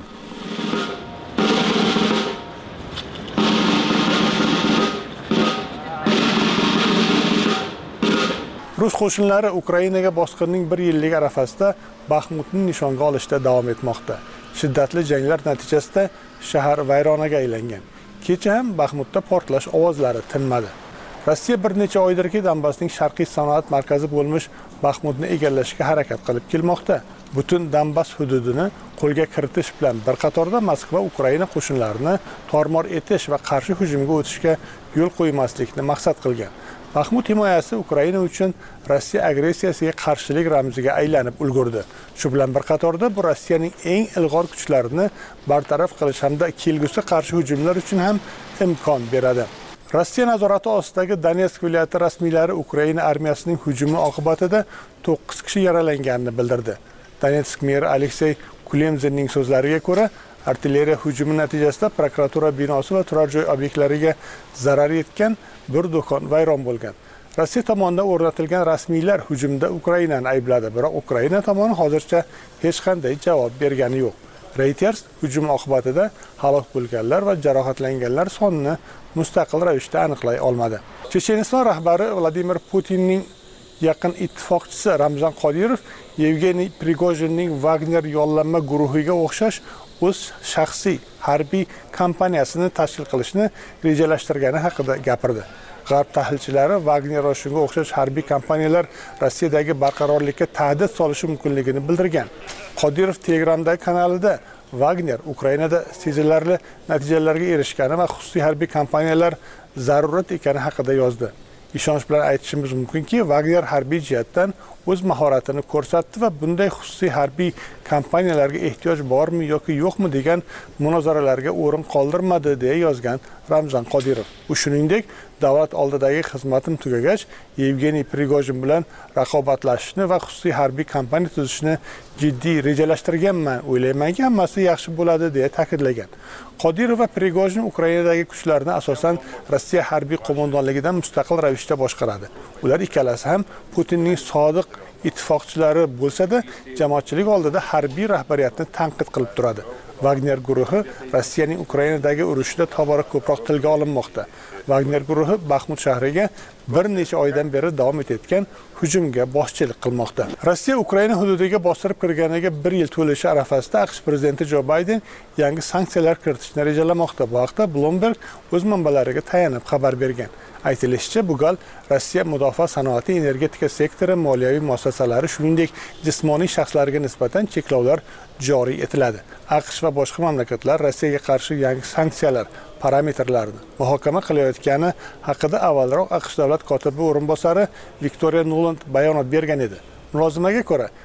Rus qo'shinlari Ukrainaga bosqinning bir yillik arafasida Baxmutni nishonga olishda davom etmoqda. Shiddatli janglar natijasida shahar vayronaga aylangan. Kecha ham Baxmutda portlash ovozlari tinmadi. Rossiya bir necha oydirki Donbassning sharqiy sanoat markazi bo'lmish Baxmutni egallashga harakat qilib kelmoqda. Butun Donbass hududini qo'lga kiritish bilan bir qatorda Moskva Ukraina qo'shinlarini tormor etish va qarshi hujumga o'tishga yo'l qo'ymaslikni maqsad qilgan. Baxmut himoyasi Ukraina uchun Rossiya agressiyasiga qarshilik ramziga aylanib ulgurdi. Shu bilan bir qatorda bu Rossiyaning eng ilg'or kuchlarini bartaraf qilish hamda kelgusi qarshi hujumlar uchun ham imkon beradi. Rossiya nazorati ostidagi Donetsk viloyati rasmiylari Ukraina armiyasining hujumi oqibatida to'qqiz kishi yaralanganini bildirdi. Donetsk meri Aleksey Kulemzinning so'zlariga ko'ra, artilleriya hujumi natijasida prokuratura binosi va turar joy obyektlariga zarar yetgan, bir do'kon vayron bo'lgan. Rossiya tomonidan o'rnatilgan rasmiylar hujumda Ukrainani aybladi, biroq Ukraina tomoni hozircha hech qanday javob bergani yo'q. Reuters hujum oqibatida halok bo'lganlar va jarohatlanganlar sonini mustaqil ravishda aniqlay olmadi. Checheniston rahbari Vladimir Putinning yaqin ittifoqchisi Ramzan Qodirov Yevgeniy Prigojinning Wagner yollanma guruhiga o'xshash o'z shaxsiy harbiy kompaniyasini tashkil qilishni rejalashtirgani haqida gapirdi. G'arb tahlilchilari Wagner va shunga o'xshash harbiy kompaniyalar Rossiyadagi barqarorlikka tahdid solishi mumkinligini bildirgan. Qodirov Telegramdagi kanalida Wagner Ukrainada sezilarli natijalarga erishgani va xususiy harbiy kompaniyalar zarurat ekani haqida yozdi. Ishonch bilan aytishimiz mumkinki, Wagner harbiy jihatdan o'z mahoratini ko'rsatdi va bunday xususiy harbiy kompaniyalarga ehtiyoj bormi yoki yo'qmi degan munozaralarga o'rin qoldirmadi deya yozgan Ramzan Qodirov. U shuningdek, davlat oldidagi xizmatim tugagach, Yevgeniy Prigojin bilan raqobatlashishni va xususiy harbiy kompaniya tuzishni jiddiy rejalashtirganman, o'ylaymanki, hammasi yaxshi bo'ladi deya ta'kidlagan. Qodirov va Prigojin Ukrainadagi kuchlarni asosan Rossiya harbiy qo'mondonligidan mustaqil ravishda boshqaradi. Ular ikkalasi ham Putinning sodiq ittifoqchilari bo'lsa-da, jamoatchilik oldida harbiy rahbariyatni tanqid qilib turadi. Wagner guruhi Rossiyaning Ukrainadagi urushida tobora ko'proq tilga olinmoqda. Wagner guruhi Baxmut shahriga bir necha oydan beri davom etayotgan hujumga boshchilik qilmoqda. Rossiya Ukraina hududiga bostirib kirganiga bir yil to'lishi arafasida AQSh prezidenti Jo Bayden yangi sanksiyalar kiritishni rejalamoqda. Bu haqda Bloomberg o'z manbalariga tayanib xabar bergan. Aytilishicha, bu gal Rossiya mudofaa sanoati, energetika sektori, moliyaviy muassasalari, shuningdek jismoniy shaxslarga nisbatan cheklovlar joriy etiladi. AQSh va boshqa mamlakatlar Rossiyaga qarshi yangi sanksiyalar parametrlarini muhokama qilayotgani haqida avvalroq AQSh davlat kotibi o'rinbosari Victoria Nuland bayonot bergan edi. Mulozimaga ko'ra,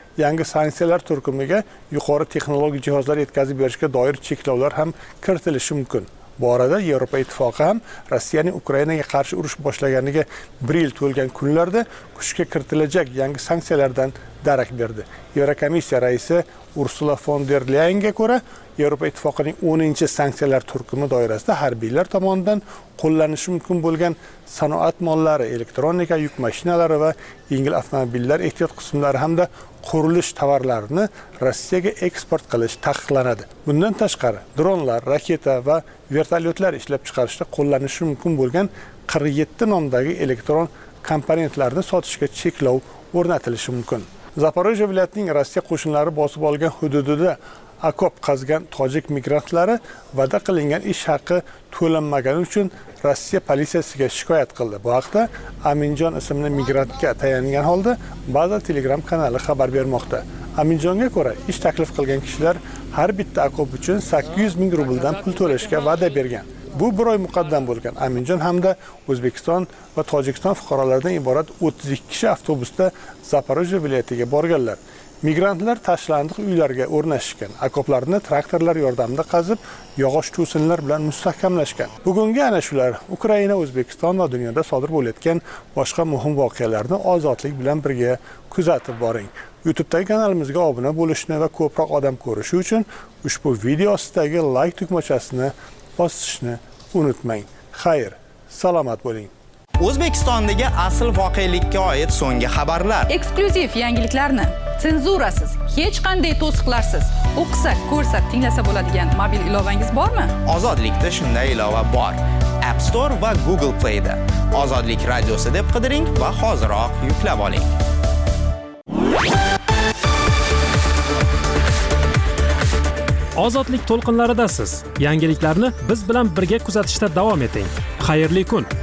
yangi sanksiyalar turkumiga yuqori texnologik jihozlar yetkazib berishga doir cheklovlar ham kiritilishi mumkin. Bu orada Yevropa Ittifoqi ham Rossiyaning Ukrainaga qarshi urush boshlaganiga bir yil to'lgan kunlarda kuchga kiritilajak yangi sanksiyalardan darak berdi. Yevrokomissiya raisi Ursula von der Leyenga ko'ra, Yevropa Ittifoqining o'ninchi sanksiyalar turkumi doirasida harbiylar tomonidan qo'llanishi mumkin bo'lgan sanoat mollari, elektronika, yuk mashinalari va yengil avtomobillar ehtiyot qismlari hamda qurilish tovarlarini Rossiyaga eksport qilish taqiqlanadi. Bundan tashqari, dronlar, raketa va vertolyotlar ishlab chiqarishda qo'llanishi mumkin bo'lgan qirq yetti nomdagi elektron komponentlarni sotishga cheklov o'rnatilishi mumkin. Zaporojye viloyatining Rossiya qo'shinlari bosib olgan hududida akop qazgan tojik migrantlari va'da qilingan ish haqi to'lanmagani uchun Rossiya politsiyasiga shikoyat qildi. Bu haqda Aminjon ismli migrantga tayangan holda Baza Telegram kanali xabar bermoqda. Aminjonga ko'ra, ish taklif qilgan kishilar har bitta akop uchun sakkiz yuz ming rubldan pul to'lashga va'da bergan. Bu bir oy muqaddam bo'lgan. Aminjon hamda O'zbekiston va Tojikiston fuqarolaridan iborat o'ttiz ikki kishi avtobusda Zaporojye viloyatiga borganlar. Migrantlar tashlandiq uylarga o'rnashgan, akoplarni traktorlar yordamida qazib, yog'och to'sinlar bilan mustahkamlashgan. Bugungi ana shular Ukraina, O'zbekiston va dunyoda sodir bo'layotgan boshqa muhim voqealarni ozodlik bilan birga kuzatib boring. YouTube'dagi kanalimizga obuna bo'lishni va ko'proq odam ko'rishi uchun ushbu video ostidagi like tugmachasini bosishni unutmang. Xayr, salomat bo'ling. O'zbekistondagi asl voqelikka oid so'nggi xabarlar. Eksklyuziv yangiliklarni senzurasiz, hech qanday to'siqlarsiz o'qisa, ko'rsa, tinglasa bo'ladigan mobil ilovangiz bormi? Ozodlikda shunday ilova bor. App Store va Google Play da. Ozodlik radiosi deb qidiring va hoziroq yuklab oling. Ozodlik to'lqinlaridasiz. Yangiliklarni biz bilan birga kuzatishda davom eting. Xayrli kun.